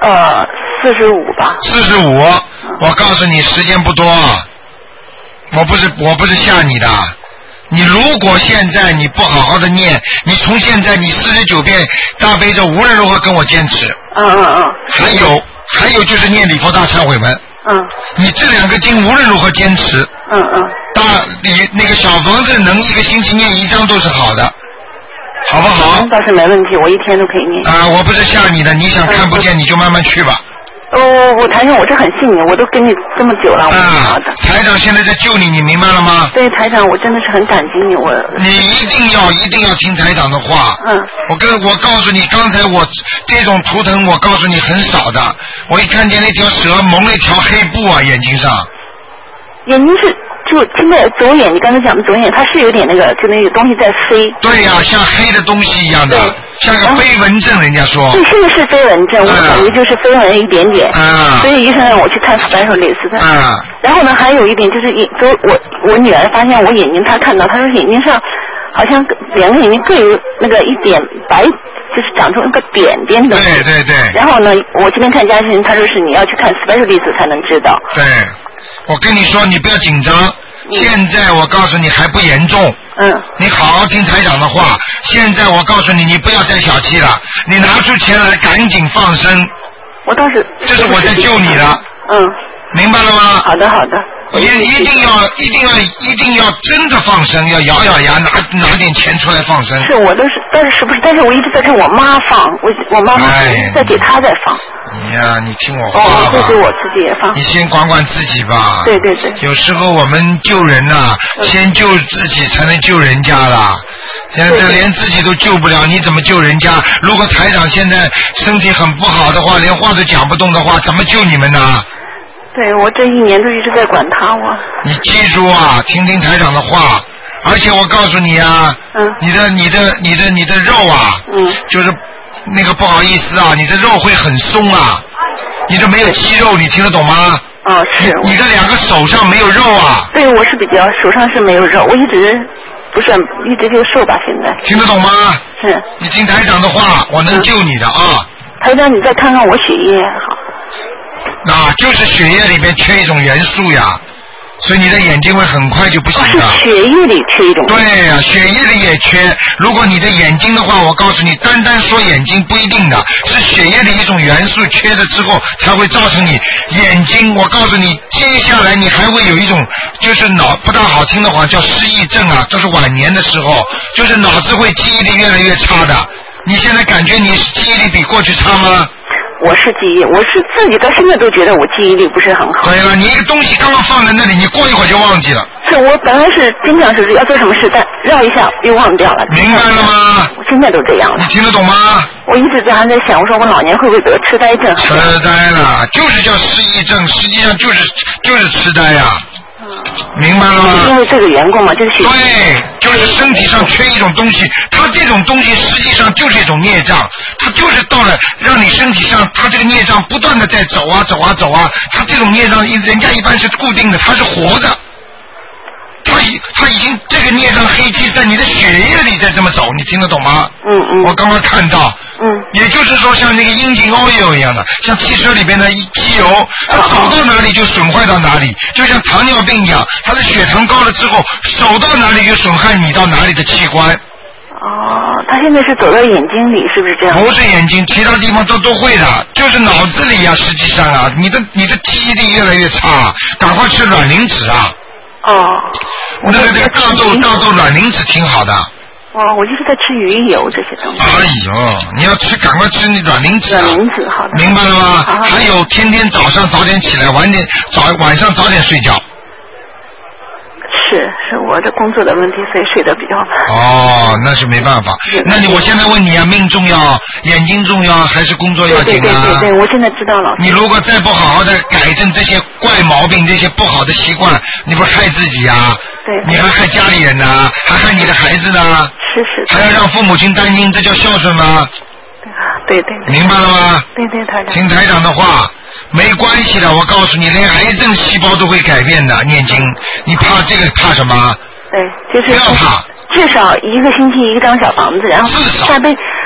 Speaker 4: 呃，四十五吧。
Speaker 1: 四十五，我告诉你，时间不多。我不是我不是吓你的。你如果现在你不好好的念，你从现在你四十九遍大悲咒，无论如何跟我坚持。
Speaker 4: 嗯嗯嗯。
Speaker 1: 还有还有就是念礼佛大忏悔文。
Speaker 4: 嗯。
Speaker 1: 你这两个经无论如何坚持。
Speaker 4: 嗯嗯。
Speaker 1: 大你那个小房子能一个星期念一张都是好的，好不好？
Speaker 4: 倒是没问题，我一天都可以念。
Speaker 1: 啊，我不是吓你的，你想看不见你就慢慢去吧。
Speaker 4: 哦，我台长，我是很信你，我都跟你这么久了。
Speaker 1: 啊，台长现在在救你，你明白了吗？
Speaker 4: 对，台长，我真的是很感激你，我。
Speaker 1: 你一定要一定要听台长的话。
Speaker 4: 嗯。
Speaker 1: 我跟我告诉你，刚才我这种图腾，我告诉你很少的。我一看见那条蛇蒙了一条黑布啊，眼睛上。
Speaker 4: 眼睛是就现在左眼，你刚才讲的左眼，它是有点那个，就那个东西在飞。
Speaker 1: 对呀、啊，像黑的东西一样的，像个飞蚊症，人家说。
Speaker 4: 对，现在是飞蚊症，我感觉就是飞蚊一点点。
Speaker 1: 啊。
Speaker 4: 所以医生让我去看 specialist 的。
Speaker 1: 啊。
Speaker 4: 然后呢，还有一点就是眼，就我我女儿发现我眼睛，她看到，她说眼睛上好像两个眼睛各有那个一点白。就是长出一个点点的。
Speaker 1: 对对对。
Speaker 4: 然后呢，我这边看家庭，他说是你要去看 specialist 才能知道。
Speaker 1: 对，我跟你说，你不要紧张。嗯、现在我告诉你还不严重。
Speaker 4: 嗯。
Speaker 1: 你好好听台长的话。现在我告诉你，你不要再小气了。你拿出钱来，赶紧放生。
Speaker 4: 我倒是。
Speaker 1: 这是我在救你的。
Speaker 4: 嗯。
Speaker 1: 明白了吗？
Speaker 4: 好的，好的。
Speaker 1: 也一定要一定要一定要真的放生，要咬咬牙拿拿点钱出来放生。
Speaker 4: 是我都是，但是是不是？但是我一直在看我妈放，我我妈妈在给她在放。
Speaker 1: 你呀、啊，你听我话吧。
Speaker 4: 哦，对对，我自己也放。
Speaker 1: 你先管管自己吧。
Speaker 4: 对对对。
Speaker 1: 有时候我们救人呐、啊嗯，先救自己才能救人家啦。现在连自己都救不了，你怎么救人家？如果台长现在身体很不好的话，连话都讲不动的话，怎么救你们呢？
Speaker 4: 对，我这一年都一直在管他，我。
Speaker 1: 你记住啊，听听台长的话，而且我告诉你啊，
Speaker 4: 嗯，
Speaker 1: 你的、你的、你的、你的肉啊，
Speaker 4: 嗯，
Speaker 1: 就是那个不好意思啊，你的肉会很松啊，你这没有肌肉，你听得懂吗？
Speaker 4: 哦，是。
Speaker 1: 你的两个手上没有肉啊？
Speaker 4: 对，我是比较手上是没有肉，我一直不是一直就瘦吧，现在。
Speaker 1: 听得懂吗？
Speaker 4: 是。
Speaker 1: 你听台长的话，我能救你的啊。
Speaker 4: 台长，你再看看我血液好。
Speaker 1: 啊，就是血液里面缺一种元素呀，所以你的眼睛会很快就不行的。
Speaker 4: 哦、是血液里缺一种。
Speaker 1: 对呀、啊，血液里也缺。如果你的眼睛的话，我告诉你，单单说眼睛不一定的，是血液里一种元素缺了之后，才会造成你眼睛。我告诉你，接下来你还会有一种，就是脑不大好听的话叫失忆症啊，这是晚年的时候，就是脑子会记忆力越来越差的。你现在感觉你记忆力比过去差吗？
Speaker 4: 我是记忆，我是自己到现在都觉得我记忆力不是很好。
Speaker 1: 对了，你一个东西刚刚放在那里，你过一会儿就忘记了。
Speaker 4: 是我本来是经常是要做什么事，但绕一下又忘掉了。
Speaker 1: 明白了吗？
Speaker 4: 我现在都这样了。
Speaker 1: 你听得懂吗？
Speaker 4: 我一直在还在想，我说我老年会不会得痴呆症？
Speaker 1: 痴呆了，就是叫失忆症，实际上就是就是痴呆呀、啊。明白了吗？
Speaker 4: 因为这个缘故嘛，就是血。
Speaker 1: 对，就是身体上缺一种东西，它这种东西实际上就是一种孽障，它就是到了让你身体上，它这个孽障不断的在走啊走啊走啊，它这种孽障人家一般是固定的，它是活的，它已它已经这个孽障黑气在你的血液里在这么走，你听得懂吗？
Speaker 4: 嗯嗯。
Speaker 1: 我刚刚看到。
Speaker 4: 嗯。
Speaker 1: 也就是说，像那个引擎 oil 一样的，像汽车里边的机油，它走到哪里就损坏到哪里，就像糖尿病一样，它的血糖高了之后，走到哪里就损害你到哪里的器官。
Speaker 4: 哦，他现在是走到眼睛里，是不是这样？
Speaker 1: 不是眼睛，其他地方都都会的，就是脑子里啊，实际上啊，你的你的记忆力越来越差，赶快吃卵磷脂啊。
Speaker 4: 哦。
Speaker 1: 那个那个大豆大豆卵磷脂挺好的。
Speaker 4: 哦，我就是在吃鱼油这些东西。
Speaker 1: 哎呦，你要吃，赶快吃那卵磷脂啊！
Speaker 4: 卵磷脂，好的。
Speaker 1: 明白了吗？
Speaker 4: 好好
Speaker 1: 还有天天早上早点起来，晚点早晚上早点睡觉。
Speaker 4: 是是我的工作的问题，所以睡得比较晚。
Speaker 1: 哦，那是没办法。那你我现在问你啊，命重要，眼睛重要，还是工作要紧啊？
Speaker 4: 对对对对，我现在知道了。
Speaker 1: 你如果再不好好的改正这些怪毛病、这些不好的习惯，你不是害自己啊？
Speaker 4: 对。
Speaker 1: 你还害家里人呢、啊，还害你的孩子呢。
Speaker 4: 是是。
Speaker 1: 还要让父母亲担心，这叫孝顺吗？
Speaker 4: 对对对。
Speaker 1: 明白了吗？
Speaker 4: 对对，台长。
Speaker 1: 听台长的话。没关系的，我告诉你，连癌症细胞都会改变的。念经，你怕这个怕什么？
Speaker 4: 对，就是
Speaker 1: 不要怕。
Speaker 4: 至少一个星期一张小房子，然后大悲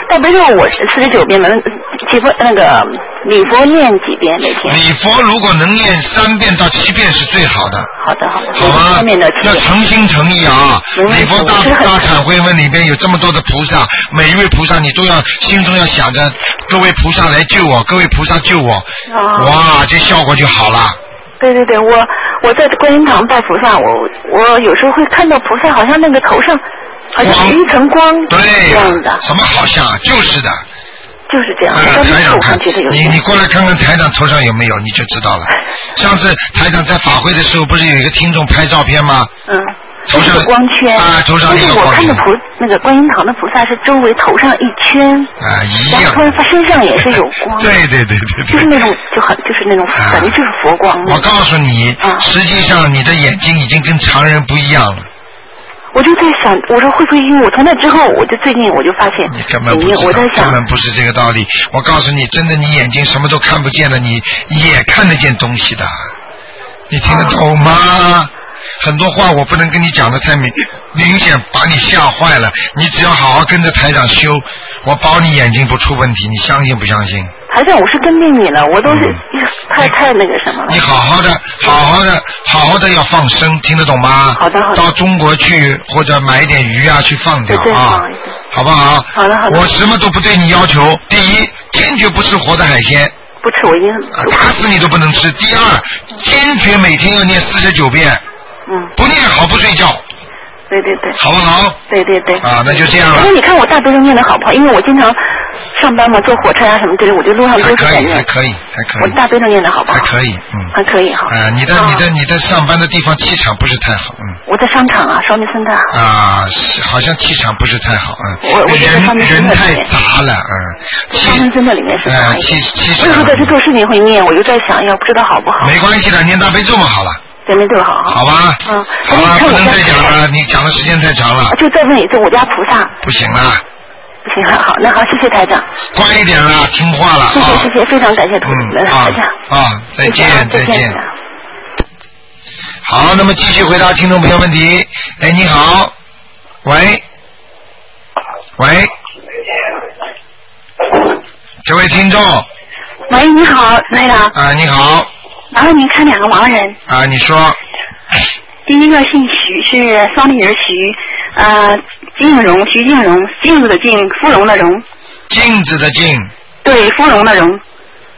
Speaker 4: 大悲咒我是四十九遍的，几佛那个礼佛念几遍那天？
Speaker 1: 礼佛如果能念三遍到七遍是最好的。
Speaker 4: 好的好的。
Speaker 1: 好吗？
Speaker 4: 三遍到七遍。
Speaker 1: 要诚心诚意啊！礼佛大大忏悔文里边有这么多的菩萨，每一位菩萨你都要心中要想着，各位菩萨来救我，各位菩萨救我，
Speaker 4: 哦、
Speaker 1: 哇，这效果就好了。
Speaker 4: 对对对，我我在观音堂拜菩萨，我我有时候会看到菩萨好像那个头上好像有一层光，
Speaker 1: 对
Speaker 4: 这样的。
Speaker 1: 什么好像啊？就是的。
Speaker 4: 就是这样。
Speaker 1: 啊，台长看，你你过来看看台长头上有没有，你就知道了。上次台长在法会的时候，不是有一个听众拍照片吗？
Speaker 4: 嗯。
Speaker 1: 头上
Speaker 4: 光圈
Speaker 1: 啊，头上一个光圈。
Speaker 4: 但是我看的菩那个观音堂的菩萨是周围头上一圈。
Speaker 1: 啊，一样。
Speaker 4: 然后他身上也是有光。
Speaker 1: 对对对对对。
Speaker 4: 就是那种就很就是那种感觉就是佛光。
Speaker 1: 我告诉你，
Speaker 4: 啊、
Speaker 1: 实际上你的眼睛已经跟常人不一样了。
Speaker 4: 我就在想，我说会不会因为我从那之后，我就最近我就发现，
Speaker 1: 你根本不知道，
Speaker 4: 我在想，
Speaker 1: 根本不是这个道理。我告诉你，真的，你眼睛什么都看不见的，你也看得见东西的，你听得懂吗？啊、很多话我不能跟你讲的太明明显，把你吓坏了。你只要好好跟着台长修，我保你眼睛不出问题，你相信不相信？
Speaker 4: 台长，我是跟着你了，我都是、嗯、太太那个什么了。
Speaker 1: 你好好的，好好的，好好的要放生，听得懂吗？
Speaker 4: 好的，好的。
Speaker 1: 到中国去或者买一点鱼啊，去放掉
Speaker 4: 对对
Speaker 1: 啊，好不好？
Speaker 4: 好的，好的。
Speaker 1: 我什么都不对你要求。第一，坚决不吃活的海鲜。
Speaker 4: 不吃，我已经。
Speaker 1: 打死你都不能吃。第二，坚决每天要念四十九遍。
Speaker 4: 嗯。
Speaker 1: 不念好不睡觉。
Speaker 4: 对对对。
Speaker 1: 好不好？
Speaker 4: 对对对。
Speaker 1: 啊，那就这样了。
Speaker 4: 因为你看我大悲咒念的好不好？因为我经常上班嘛，坐火车啊什么之类，我就路上都是在念。
Speaker 1: 还可以，还可以，还可以。
Speaker 4: 我大悲咒念的好不好？
Speaker 1: 还可以，嗯。
Speaker 4: 还可以，好。
Speaker 1: 啊，你的、你的、你的上班的地方气场不是太好，嗯。
Speaker 4: 我在商场啊，双密森的。
Speaker 1: 啊，好像气场不是太好，嗯。
Speaker 4: 我我觉得双密森的
Speaker 1: 人太杂了，嗯。
Speaker 4: 双密森的里面是杂一点。
Speaker 1: 气气场。
Speaker 4: 我有时候在这做事情会念，我就在想，要不知道好不好。
Speaker 1: 没关系的，念大悲咒嘛，好了。
Speaker 4: 大悲咒好好。
Speaker 1: 好吧。
Speaker 4: 嗯。
Speaker 1: 好了，不能再讲了，你讲的时间太长了。
Speaker 4: 就再问一次，我家菩萨。
Speaker 1: 不行了。
Speaker 4: 不行了，好，那好，谢谢台长。
Speaker 1: 乖一点了，听话了。
Speaker 4: 谢谢谢谢，非常感谢台长。
Speaker 1: 啊啊，再见再见。好，那么继续回答听众朋友问题。哎，你好，喂，喂，这位听众。
Speaker 8: 喂，你好，台长。
Speaker 1: 啊，你好。
Speaker 8: 麻烦您看两个亡人。
Speaker 1: 啊，你说。
Speaker 8: 第一个姓徐，是双立人徐，呃，静荣，徐静荣，镜子的镜，芙蓉的蓉。
Speaker 1: 镜子的镜。
Speaker 8: 对，芙蓉的蓉。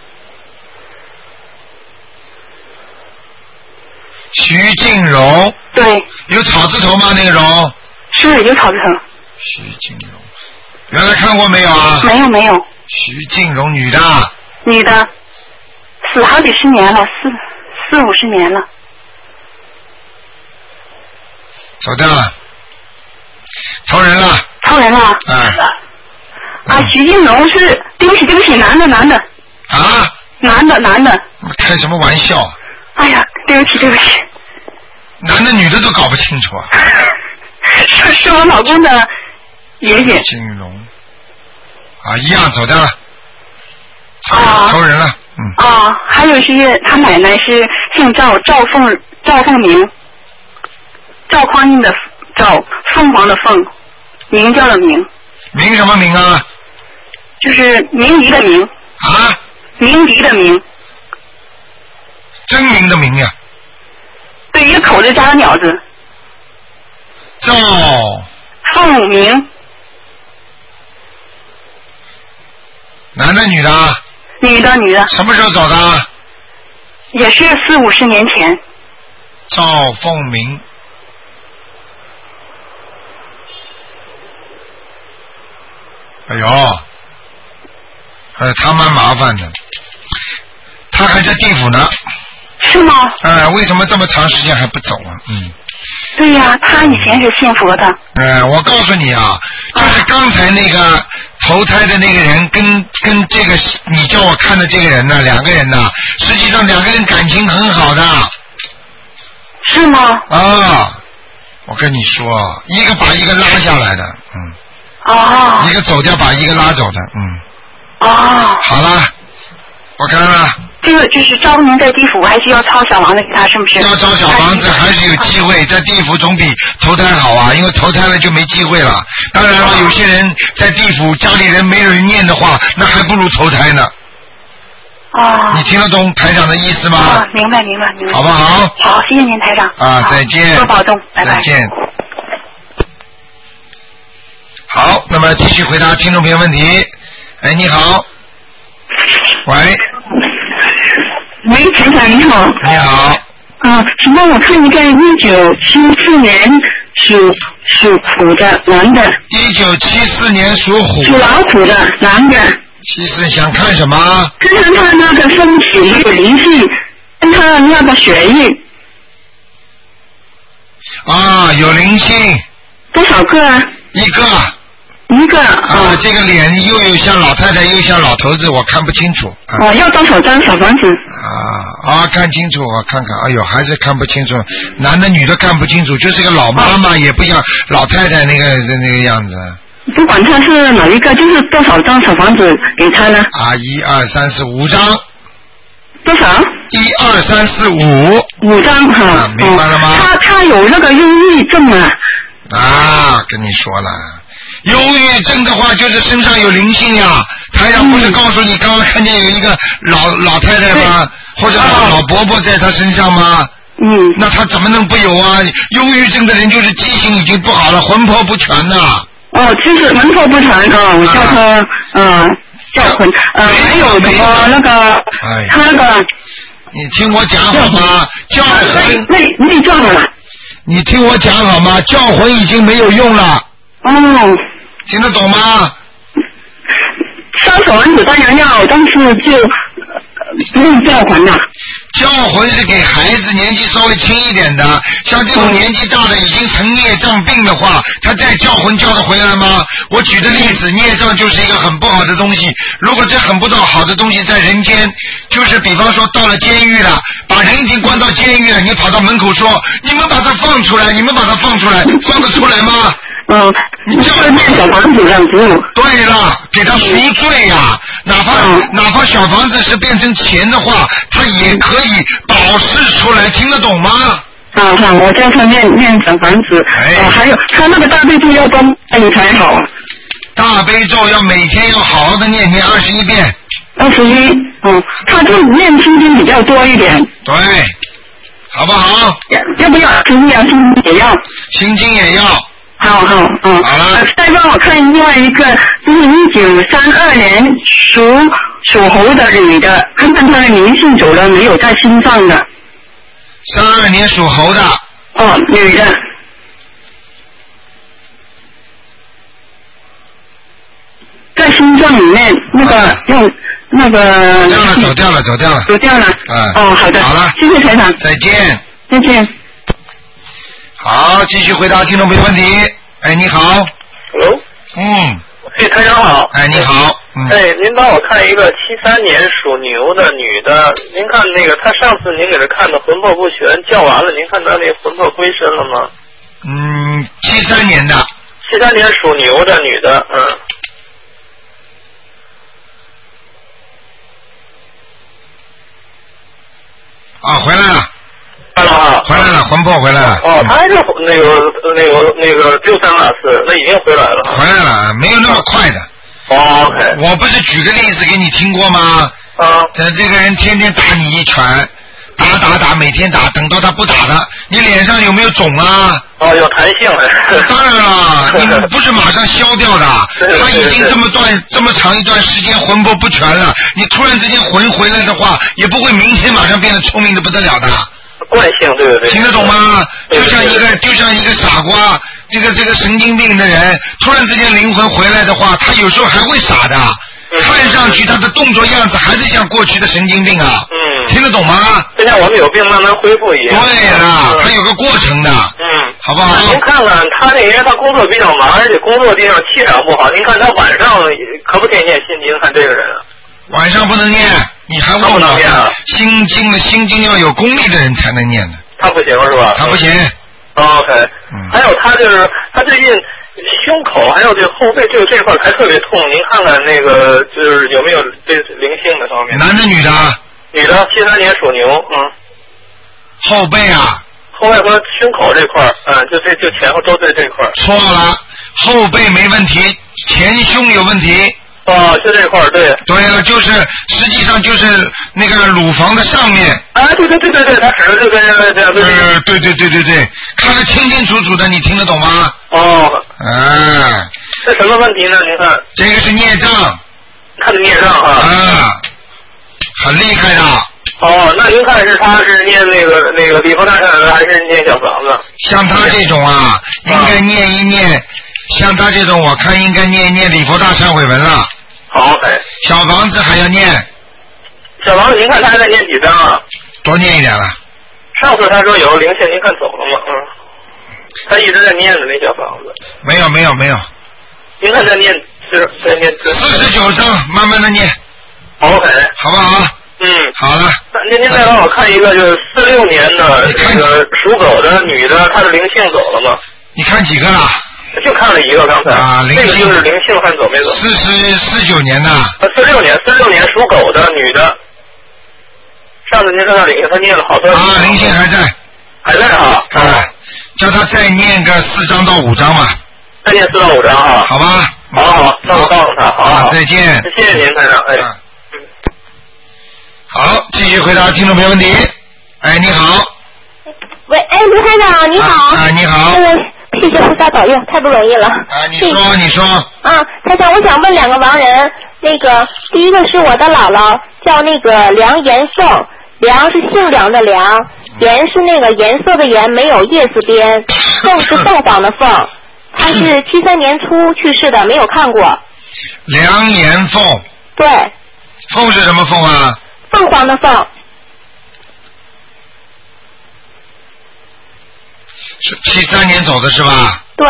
Speaker 1: 徐静荣。
Speaker 8: 对。
Speaker 1: 有草字头吗？那个荣。
Speaker 8: 是有草字头。
Speaker 1: 徐静荣，原来看过没有啊？
Speaker 8: 没有没有。
Speaker 1: 徐静荣，女的。
Speaker 8: 女的，死好几十年了，四四五十年了。
Speaker 1: 走掉了，投人了。
Speaker 8: 投人了。
Speaker 1: 哎。
Speaker 8: 啊，徐静荣是，对不起对不起，男的男的。
Speaker 1: 啊。男
Speaker 8: 的男的。
Speaker 1: 开什么玩笑？
Speaker 8: 哎呀，对不起对不起。
Speaker 1: 男的女的都搞不清楚啊。
Speaker 8: 是是我老公的爷爷。
Speaker 1: 金融。啊，一样走掉了。
Speaker 8: 啊。
Speaker 1: 投人了，嗯。
Speaker 8: 啊，还有是他奶奶是姓赵，赵凤赵凤鸣。赵匡胤的赵，凤凰的凤，鸣叫的鸣。
Speaker 1: 鸣什么鸣啊？
Speaker 8: 就是鸣笛的鸣。
Speaker 1: 啊？
Speaker 8: 鸣笛的鸣。
Speaker 1: 真鸣的鸣呀。
Speaker 8: 对，一个口字加个鸟字。
Speaker 1: 赵。
Speaker 8: 凤鸣。
Speaker 1: 男的女的？
Speaker 8: 女的女的。
Speaker 1: 什么时候走的？
Speaker 8: 也是四五十年前。
Speaker 1: 赵凤鸣。哎呦，呃，他蛮麻烦的，他还在地府呢。
Speaker 8: 是吗？
Speaker 1: 哎、呃，为什么这么长时间还不走啊？嗯。
Speaker 8: 对呀、啊，他以前是信佛的。
Speaker 1: 呃，我告诉你啊，就是刚才那个投胎的那个人跟跟这个你叫我看的这个人呢，两个人呢，实际上两个人感情很好的。
Speaker 8: 是吗？
Speaker 1: 啊，我跟你说，一个把一个拉下来的，嗯。
Speaker 8: 哦。
Speaker 1: 一个走掉，把一个拉走的，嗯。
Speaker 8: 哦。
Speaker 1: 好了，我看了。
Speaker 8: 这个就是招您在地府，还是要抄小房子给他，是不是？
Speaker 1: 要招小房子还是有机会，在地府总比投胎好啊，因为投胎了就没机会了。当然了，有些人在地府家里人没有人念的话，那还不如投胎呢。
Speaker 8: 啊。
Speaker 1: 你听得懂台长的意思吗？
Speaker 8: 啊，明白明白明白。
Speaker 1: 好不好？
Speaker 8: 好，谢谢您台长。
Speaker 1: 啊，再见。
Speaker 8: 多保重，拜拜。
Speaker 1: 再见。好，那么继续回答听众朋友问题。哎，你好。喂。
Speaker 9: 喂，台长你好。
Speaker 1: 你好。
Speaker 9: 啊，请帮我看一个一九七四年属属虎的男的。
Speaker 1: 一九七四年属虎。
Speaker 9: 属老虎的男的。
Speaker 1: 七四想看什么？
Speaker 9: 看看他那个身体有灵性，看他那个血液。
Speaker 1: 啊，有灵性。
Speaker 9: 多少个啊？
Speaker 1: 一个。
Speaker 9: 一个
Speaker 1: 啊，这个脸又有像老太太又像老头子，我看不清楚。啊、
Speaker 9: 哦，要多少张小房子？
Speaker 1: 啊啊，看清楚，我看看，哎呦，还是看不清楚，男的女的看不清楚，就是个老妈妈，也不像老太太那个那个样子。
Speaker 9: 不管他是哪一个，就是多少张小房子给他呢？
Speaker 1: 啊，一二三四五张。
Speaker 9: 多少？
Speaker 1: 一二三四五。
Speaker 9: 五张哈、
Speaker 1: 啊，明白了吗？
Speaker 9: 哦、他他有那个忧郁症啊。
Speaker 1: 啊，跟你说了。忧郁症的话，就是身上有灵性呀。台长不是告诉你，刚刚看见有一个老老太太吗？或者老老伯伯在她身上吗？
Speaker 9: 嗯。
Speaker 1: 那他怎么能不有啊？忧郁症的人就是记性已经不好了，魂魄不全呐。
Speaker 9: 哦，就是魂魄不全啊！我叫他嗯叫魂呃，还有什么那个他那个。
Speaker 1: 你听我讲好吗？叫魂。
Speaker 9: 那那叫了。
Speaker 1: 你听我讲好吗？叫魂已经没有用了。
Speaker 9: 哦。
Speaker 1: 听得懂吗？
Speaker 9: 烧小丸子当然要，但是就不用叫魂了。
Speaker 1: 叫魂是给孩子年纪稍微轻一点的，像这种年纪大的已经成孽障病的话，他再叫魂叫得回来吗？我举的例子，孽障就是一个很不好的东西。如果这很不好的东西在人间，就是比方说到了监狱了，把人已经关到监狱了，你跑到门口说，你们把他放出来，你们把他放出来，放得出来吗？
Speaker 9: 嗯，你叫他念小房子这样子。对
Speaker 1: 了，给他赎罪呀、啊！哪怕、嗯、哪怕小房子是变成钱的话，他也可以保释出来，听得懂吗？
Speaker 9: 啊好，我叫他念念小房子。哎、啊，还有他那个大悲咒要多念才好。
Speaker 1: 大悲咒要每天要好好的念念二十一遍。
Speaker 9: 二十一，嗯，他就念心经比较多一点。
Speaker 1: 对。好不好？
Speaker 9: 要要不要心经心经也要？
Speaker 1: 心经也要。
Speaker 9: 好好，嗯，好了。再帮我看另外一个，就是一九三二年属属猴的女的，看看她的灵性走了没有，在心脏的。
Speaker 1: 三二年属猴的。
Speaker 9: 哦，女的。在心脏里面，那个用那个。
Speaker 1: 走掉了，走掉了，走掉了。
Speaker 9: 走掉了。
Speaker 1: 嗯。
Speaker 9: 哦，好的。
Speaker 1: 好了，
Speaker 9: 谢谢台长。
Speaker 1: 再见。
Speaker 9: 再见。
Speaker 1: 好，继续回答听众朋友问题。哎，你好。
Speaker 10: Hello。
Speaker 1: 嗯。
Speaker 10: 哎，台长好。
Speaker 1: 哎，你好。嗯。
Speaker 10: 哎，您帮我看一个七三年属牛的女的，您看那个她上次您给她看的魂魄不全，叫完了，您看她那魂魄归身了吗？
Speaker 1: 嗯，七三年的。
Speaker 10: 七三年属牛的女的，嗯。
Speaker 1: 啊，回来了。
Speaker 10: 回来了，
Speaker 1: 回来了，魂魄回来了。
Speaker 10: 哦，他还是那个那个那个六三二四，那已经回来了。
Speaker 1: 回来了，没有那么快的。
Speaker 10: 哦 ，OK。
Speaker 1: 我不是举个例子给你听过吗？
Speaker 10: 啊。
Speaker 1: 这这个人天天打你一拳，打打打，每天打，等到他不打了，你脸上有没有肿啊？
Speaker 10: 哦，有弹性了。
Speaker 1: 当然了，你不是马上消掉的，他已经这么段这么长一段时间魂魄不全了，你突然之间魂回来的话，也不会明天马上变得聪明的不得了的。
Speaker 10: 惯性，对对对。
Speaker 1: 听得懂吗？就像一个就像一个傻瓜，这个这个神经病的人，突然之间灵魂回来的话，他有时候还会傻的，看上去他的动作样子还是像过去的神经病啊。
Speaker 10: 嗯。
Speaker 1: 听得懂吗？
Speaker 10: 就像我们有病慢慢恢复一样。
Speaker 1: 对了，它有个过程的。
Speaker 10: 嗯。
Speaker 1: 好不好？
Speaker 10: 您看看他那人，他工作比较忙，而且工作地方气场不好。您看他晚上可不可以念心经？看这个人。
Speaker 1: 晚上不能念，你还问我？心经的心经要有功力的人才能念的。
Speaker 10: 他不行是吧？
Speaker 1: 他不行。
Speaker 10: 哦、OK。
Speaker 1: 嗯。
Speaker 10: 还有他就是他最近胸口还有这后背这个这块还特别痛，您看看那个就是有没有这灵性的方面？
Speaker 1: 男的女的？
Speaker 10: 女的，七三年属牛，嗯。
Speaker 1: 后背啊。
Speaker 10: 后背和胸口这块儿，嗯，就这就前后都在这块儿。
Speaker 1: 错了，后背没问题，前胸有问题。
Speaker 10: 哦，就这块儿，对。
Speaker 1: 对了，就是实际上就是那个乳房的上面。
Speaker 10: 啊，对对对对对，他指的就跟这样。
Speaker 1: 呃，对对对对对，看得清清楚楚的，你听得懂吗？
Speaker 10: 哦。
Speaker 1: 嗯。
Speaker 10: 这什么问题呢？您看。
Speaker 1: 这个是孽障。
Speaker 10: 看的孽障啊。
Speaker 1: 啊，很厉害的。
Speaker 10: 哦，那您看是他是念那个那个礼佛大忏悔文，还是念小房子？
Speaker 1: 像他这种啊，应该念一念。像他这种，我看应该念一念礼佛大忏悔文了。
Speaker 10: 好，哎。
Speaker 1: 小房子还要念。
Speaker 10: 小房子，您看他还在念几张啊？
Speaker 1: 多念一点了。
Speaker 10: 上次他说有灵性，您看走了吗？嗯。他一直在念的那小房子。
Speaker 1: 没有没有没有。
Speaker 10: 您看在念是在念。
Speaker 1: 四十九章，慢慢的念。
Speaker 10: OK。
Speaker 1: 好不好？
Speaker 10: 嗯。
Speaker 1: 好了。
Speaker 10: 那您您再帮我看一个，就是四六年的这个属狗的女的，她的灵性走了吗？
Speaker 1: 你看几个了？
Speaker 10: 就看了一个刚才。
Speaker 1: 啊，灵性。
Speaker 10: 这个就是灵性看走没走？
Speaker 1: 四十四九年的。
Speaker 10: 呃，四六年，四六年属狗的女的。上次您说她灵性，她念了好多。
Speaker 1: 啊，灵性还在。
Speaker 10: 还在啊。
Speaker 1: 啊。叫她再念个四张到五张吧。
Speaker 10: 再念四到五张啊。
Speaker 1: 好吧。
Speaker 10: 好好，那我告诉她，好好。
Speaker 1: 再见。
Speaker 10: 谢谢您，台长，哎。
Speaker 1: 好，继续回答听众朋友问题。哎，你好。
Speaker 11: 喂，哎，卢台长，你好。
Speaker 1: 啊，你好。
Speaker 11: 哎，谢谢菩萨保佑，太不容易了。
Speaker 1: 啊，你说，你说。
Speaker 11: 啊，台长，我想问两个亡人，那个第一个是我的姥姥，叫那个梁延凤，梁是姓梁的梁，颜是那个颜色的颜，没有叶字边，凤是凤凰的凤，她是七三年初去世的，没有看过。
Speaker 1: 梁延凤。
Speaker 11: 对。
Speaker 1: 凤是什么凤啊？
Speaker 11: 凤凰的凤。
Speaker 1: 是七三年走的是吧？
Speaker 11: 对。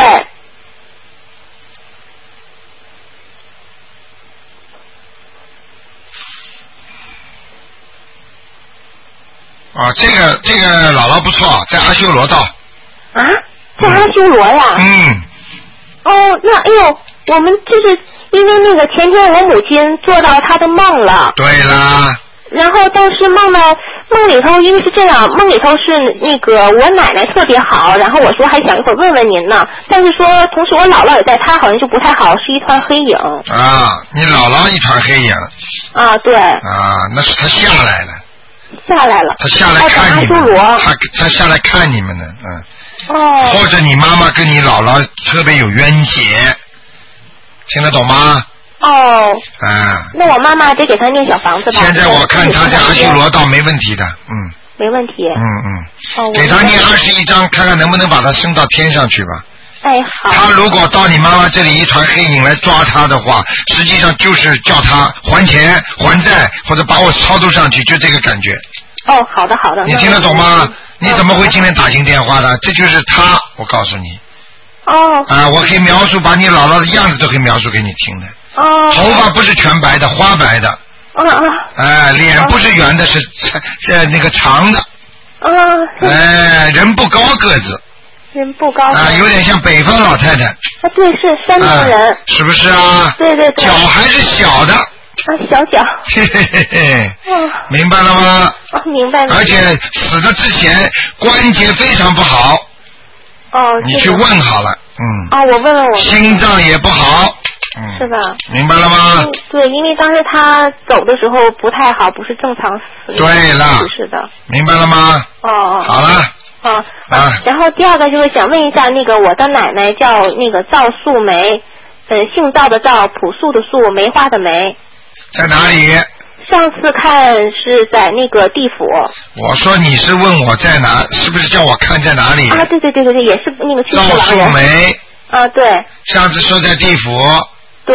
Speaker 1: 啊，这个这个姥姥不错，在阿修罗道。
Speaker 11: 啊，在阿修罗呀？
Speaker 1: 嗯。
Speaker 11: 哦，那哎呦，我们就是因为那个前天我母亲做到她的梦了。
Speaker 1: 对啦。
Speaker 11: 然后，但是梦呢，梦里头因为是这样，梦里头是那个我奶奶特别好，然后我说还想一会儿问问您呢，但是说同时我姥姥也在，她好像就不太好，是一团黑影。
Speaker 1: 啊，你姥姥一团黑影。
Speaker 11: 啊，对。
Speaker 1: 啊，那是她下来了。
Speaker 11: 下来了。
Speaker 1: 她下来看你们。她她下来看你们呢，嗯。
Speaker 11: 哦。
Speaker 1: 或者你妈妈跟你姥姥特别有冤结，听得懂吗？
Speaker 11: 哦，
Speaker 1: 啊，
Speaker 11: 那我妈妈得给她念小房子吧。
Speaker 1: 现在我看她在阿修罗道没问题的，嗯。
Speaker 11: 没问题。
Speaker 1: 嗯嗯。
Speaker 11: 哦。
Speaker 1: 给她念二十一章，看看能不能把她升到天上去吧。
Speaker 11: 哎，好。
Speaker 1: 她如果到你妈妈这里一团黑影来抓她的话，实际上就是叫她还钱还债，或者把我超度上去，就这个感觉。
Speaker 11: 哦，好的好的。
Speaker 1: 你听得懂吗？你怎么会今天打进电话的？这就是她，我告诉你。
Speaker 11: 哦。
Speaker 1: 啊，我可以描述，把你姥姥的样子都可以描述给你听的。
Speaker 11: 哦，
Speaker 1: 头发不是全白的，花白的。
Speaker 11: 啊啊。
Speaker 1: 哎，脸不是圆的，是是那个长的。
Speaker 11: 啊。
Speaker 1: 哎，人不高个子。
Speaker 11: 人不高。
Speaker 1: 啊，有点像北方老太太。
Speaker 11: 啊，对，是山东人。
Speaker 1: 啊、是不是啊？
Speaker 11: 对对对。
Speaker 1: 脚还是小的。
Speaker 11: 啊，小脚。
Speaker 1: 嘿嘿嘿嘿。
Speaker 11: 嗯。
Speaker 1: 明白了吗？
Speaker 11: 啊，明白了。
Speaker 1: 而且死的之前关节非常不好。
Speaker 11: 哦。
Speaker 1: 你去问好了，嗯。
Speaker 11: 啊，我问问我。
Speaker 1: 心脏也不好。嗯、
Speaker 11: 是吧？
Speaker 1: 明白了吗？
Speaker 11: 嗯、对，因为当时他走的时候不太好，不是正常死。
Speaker 1: 对了。
Speaker 11: 是的。
Speaker 1: 明白了吗？
Speaker 11: 哦哦。
Speaker 1: 好了。
Speaker 11: 哦。啊。然后第二个就是想问一下，那个我的奶奶叫那个赵素梅，嗯，姓赵的赵，朴素的素，梅花的梅。
Speaker 1: 在哪里？
Speaker 11: 上次看是在那个地府。
Speaker 1: 我说你是问我在哪，是不是叫我看在哪里？
Speaker 11: 啊，对对对对对，也是那个去世
Speaker 1: 赵素梅。
Speaker 11: 啊，对。
Speaker 1: 上次说在地府。
Speaker 11: 对。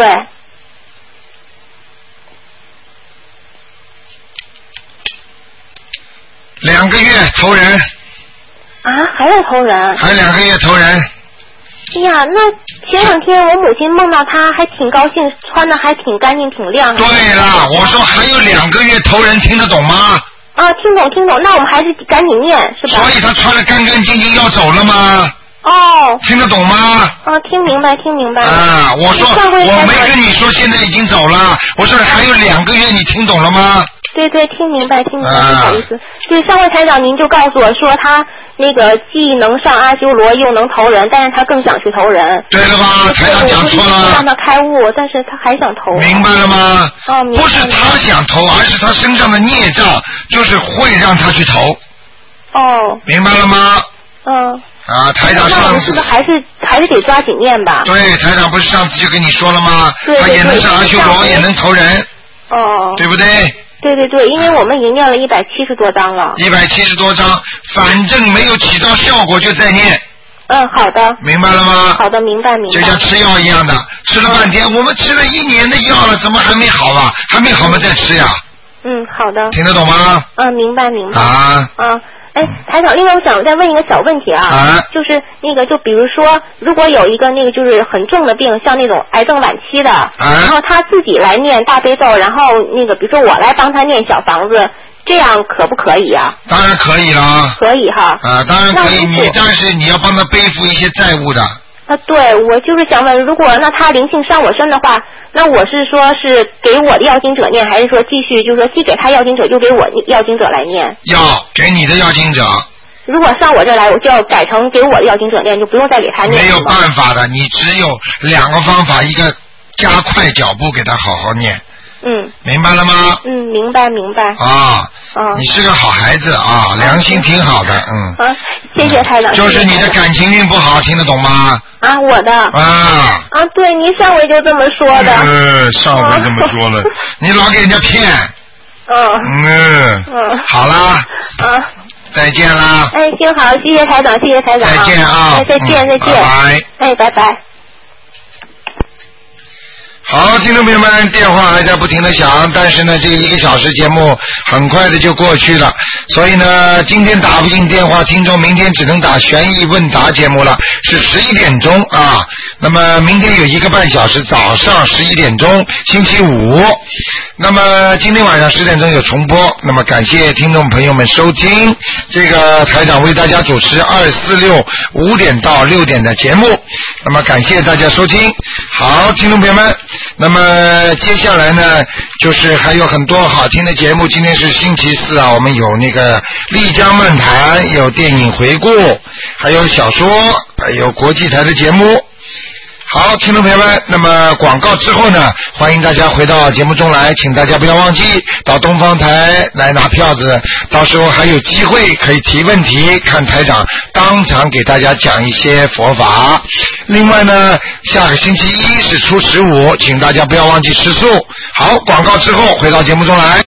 Speaker 1: 两个月投人。
Speaker 11: 啊，还要投人？
Speaker 1: 还两个月投人。
Speaker 11: 哎呀，那前两天我母亲梦到他还挺高兴，穿的还挺干净挺亮。
Speaker 1: 对了，我说还有两个月投人，听得懂吗？
Speaker 11: 啊，听懂听懂，那我们还是赶紧念，是吧？
Speaker 1: 所以他穿的干干净净要走了吗？
Speaker 11: 哦。
Speaker 1: 听得懂吗？
Speaker 11: 啊，听明白听明白。
Speaker 1: 啊，我说我没跟你说现在已经走了，我说还有两个月，你听懂了吗？
Speaker 11: 对对，听明白，听明白，
Speaker 1: 啊、
Speaker 11: 不好意思。对，上回台长您就告诉我说他那个既能上阿修罗又能投人，但是他更想去投人。
Speaker 1: 对了吧？台长讲错了。
Speaker 11: 让他开悟，但是他还想投。
Speaker 1: 明白了吗？
Speaker 11: 哦，明白了。
Speaker 1: 不是他想投，而是他身上的孽障，就是会让他去投。
Speaker 11: 哦。
Speaker 1: 明白了吗？
Speaker 11: 嗯。
Speaker 1: 啊，台长上次
Speaker 11: 是不是还是还是得抓紧念吧？
Speaker 1: 对，台长不是上次就跟你说了吗？
Speaker 11: 对对对，
Speaker 1: 他也能上阿修罗，也能投人。
Speaker 11: 哦。
Speaker 1: 对不对？
Speaker 11: 对对对，因为我们已经念了一百七十多章了。
Speaker 1: 一百七十多章，反正没有起到效果就再念。
Speaker 11: 嗯，好的。
Speaker 1: 明白了吗？
Speaker 11: 好的，明白明白。
Speaker 1: 就像吃药一样的，吃了半天，嗯、我们吃了一年的药了，怎么还没好啊？还没好嘛，再吃呀。
Speaker 11: 嗯，好的。
Speaker 1: 听得懂吗？
Speaker 11: 嗯，明白明白。
Speaker 1: 啊。
Speaker 11: 啊。哎，台长，另外我想再问一个小问题啊，
Speaker 1: 啊
Speaker 11: 就是那个，就比如说，如果有一个那个就是很重的病，像那种癌症晚期的，
Speaker 1: 啊、
Speaker 11: 然后他自己来念大悲咒，然后那个比如说我来帮他念小房子，这样可不可以啊？
Speaker 1: 当然可以了。
Speaker 11: 可以哈。
Speaker 1: 啊，当然可以，你但是你要帮他背负一些债务的。
Speaker 11: 啊，对，我就是想问，如果那他灵性上我身的话，那我是说是给我的要经者念，还是说继续就是说既给他要经者，又给我要经者来念？
Speaker 1: 要给你的要经者。
Speaker 11: 如果上我这来，我就要改成给我的要经者念，就不用再给他念。
Speaker 1: 没有办法的，你只有两个方法，一个加快脚步给他好好念。
Speaker 11: 嗯。
Speaker 1: 明白了吗？
Speaker 11: 嗯，明白明白。
Speaker 1: 啊。
Speaker 11: 啊。
Speaker 1: 你是个好孩子啊，良心挺好的，嗯。
Speaker 11: 啊，谢谢台长。
Speaker 1: 就是你的感情运不好，听得懂吗？
Speaker 11: 啊，我的。
Speaker 1: 啊。
Speaker 11: 啊，对，您上回就这么说的。
Speaker 1: 嗯，上回这么说了，你老给人家骗。
Speaker 11: 嗯。
Speaker 1: 嗯。
Speaker 11: 嗯。
Speaker 1: 好啦。
Speaker 11: 啊。
Speaker 1: 再见啦！
Speaker 11: 哎，行好，谢谢台长，谢谢台长。
Speaker 1: 再见啊！
Speaker 11: 哎，再见，再见。
Speaker 1: 拜拜。
Speaker 11: 哎，拜拜。
Speaker 1: 好，听众朋友们，电话还在不停的响，但是呢，这一个小时节目很快的就过去了，所以呢，今天打不进电话，听众明天只能打悬疑问答节目了，是十一点钟啊。那么明天有一个半小时，早上十一点钟，星期五。那么今天晚上十点钟有重播。那么感谢听众朋友们收听这个台长为大家主持二四六五点到六点的节目。那么感谢大家收听。好，听众朋友们。那么接下来呢，就是还有很多好听的节目。今天是星期四啊，我们有那个丽江漫谈，有电影回顾，还有小说，还有国际台的节目。好，听众朋友们，那么广告之后呢，欢迎大家回到节目中来，请大家不要忘记到东方台来拿票子，到时候还有机会可以提问题，看台长当场给大家讲一些佛法。另外呢，下个星期一是初十五，请大家不要忘记吃素。好，广告之后回到节目中来。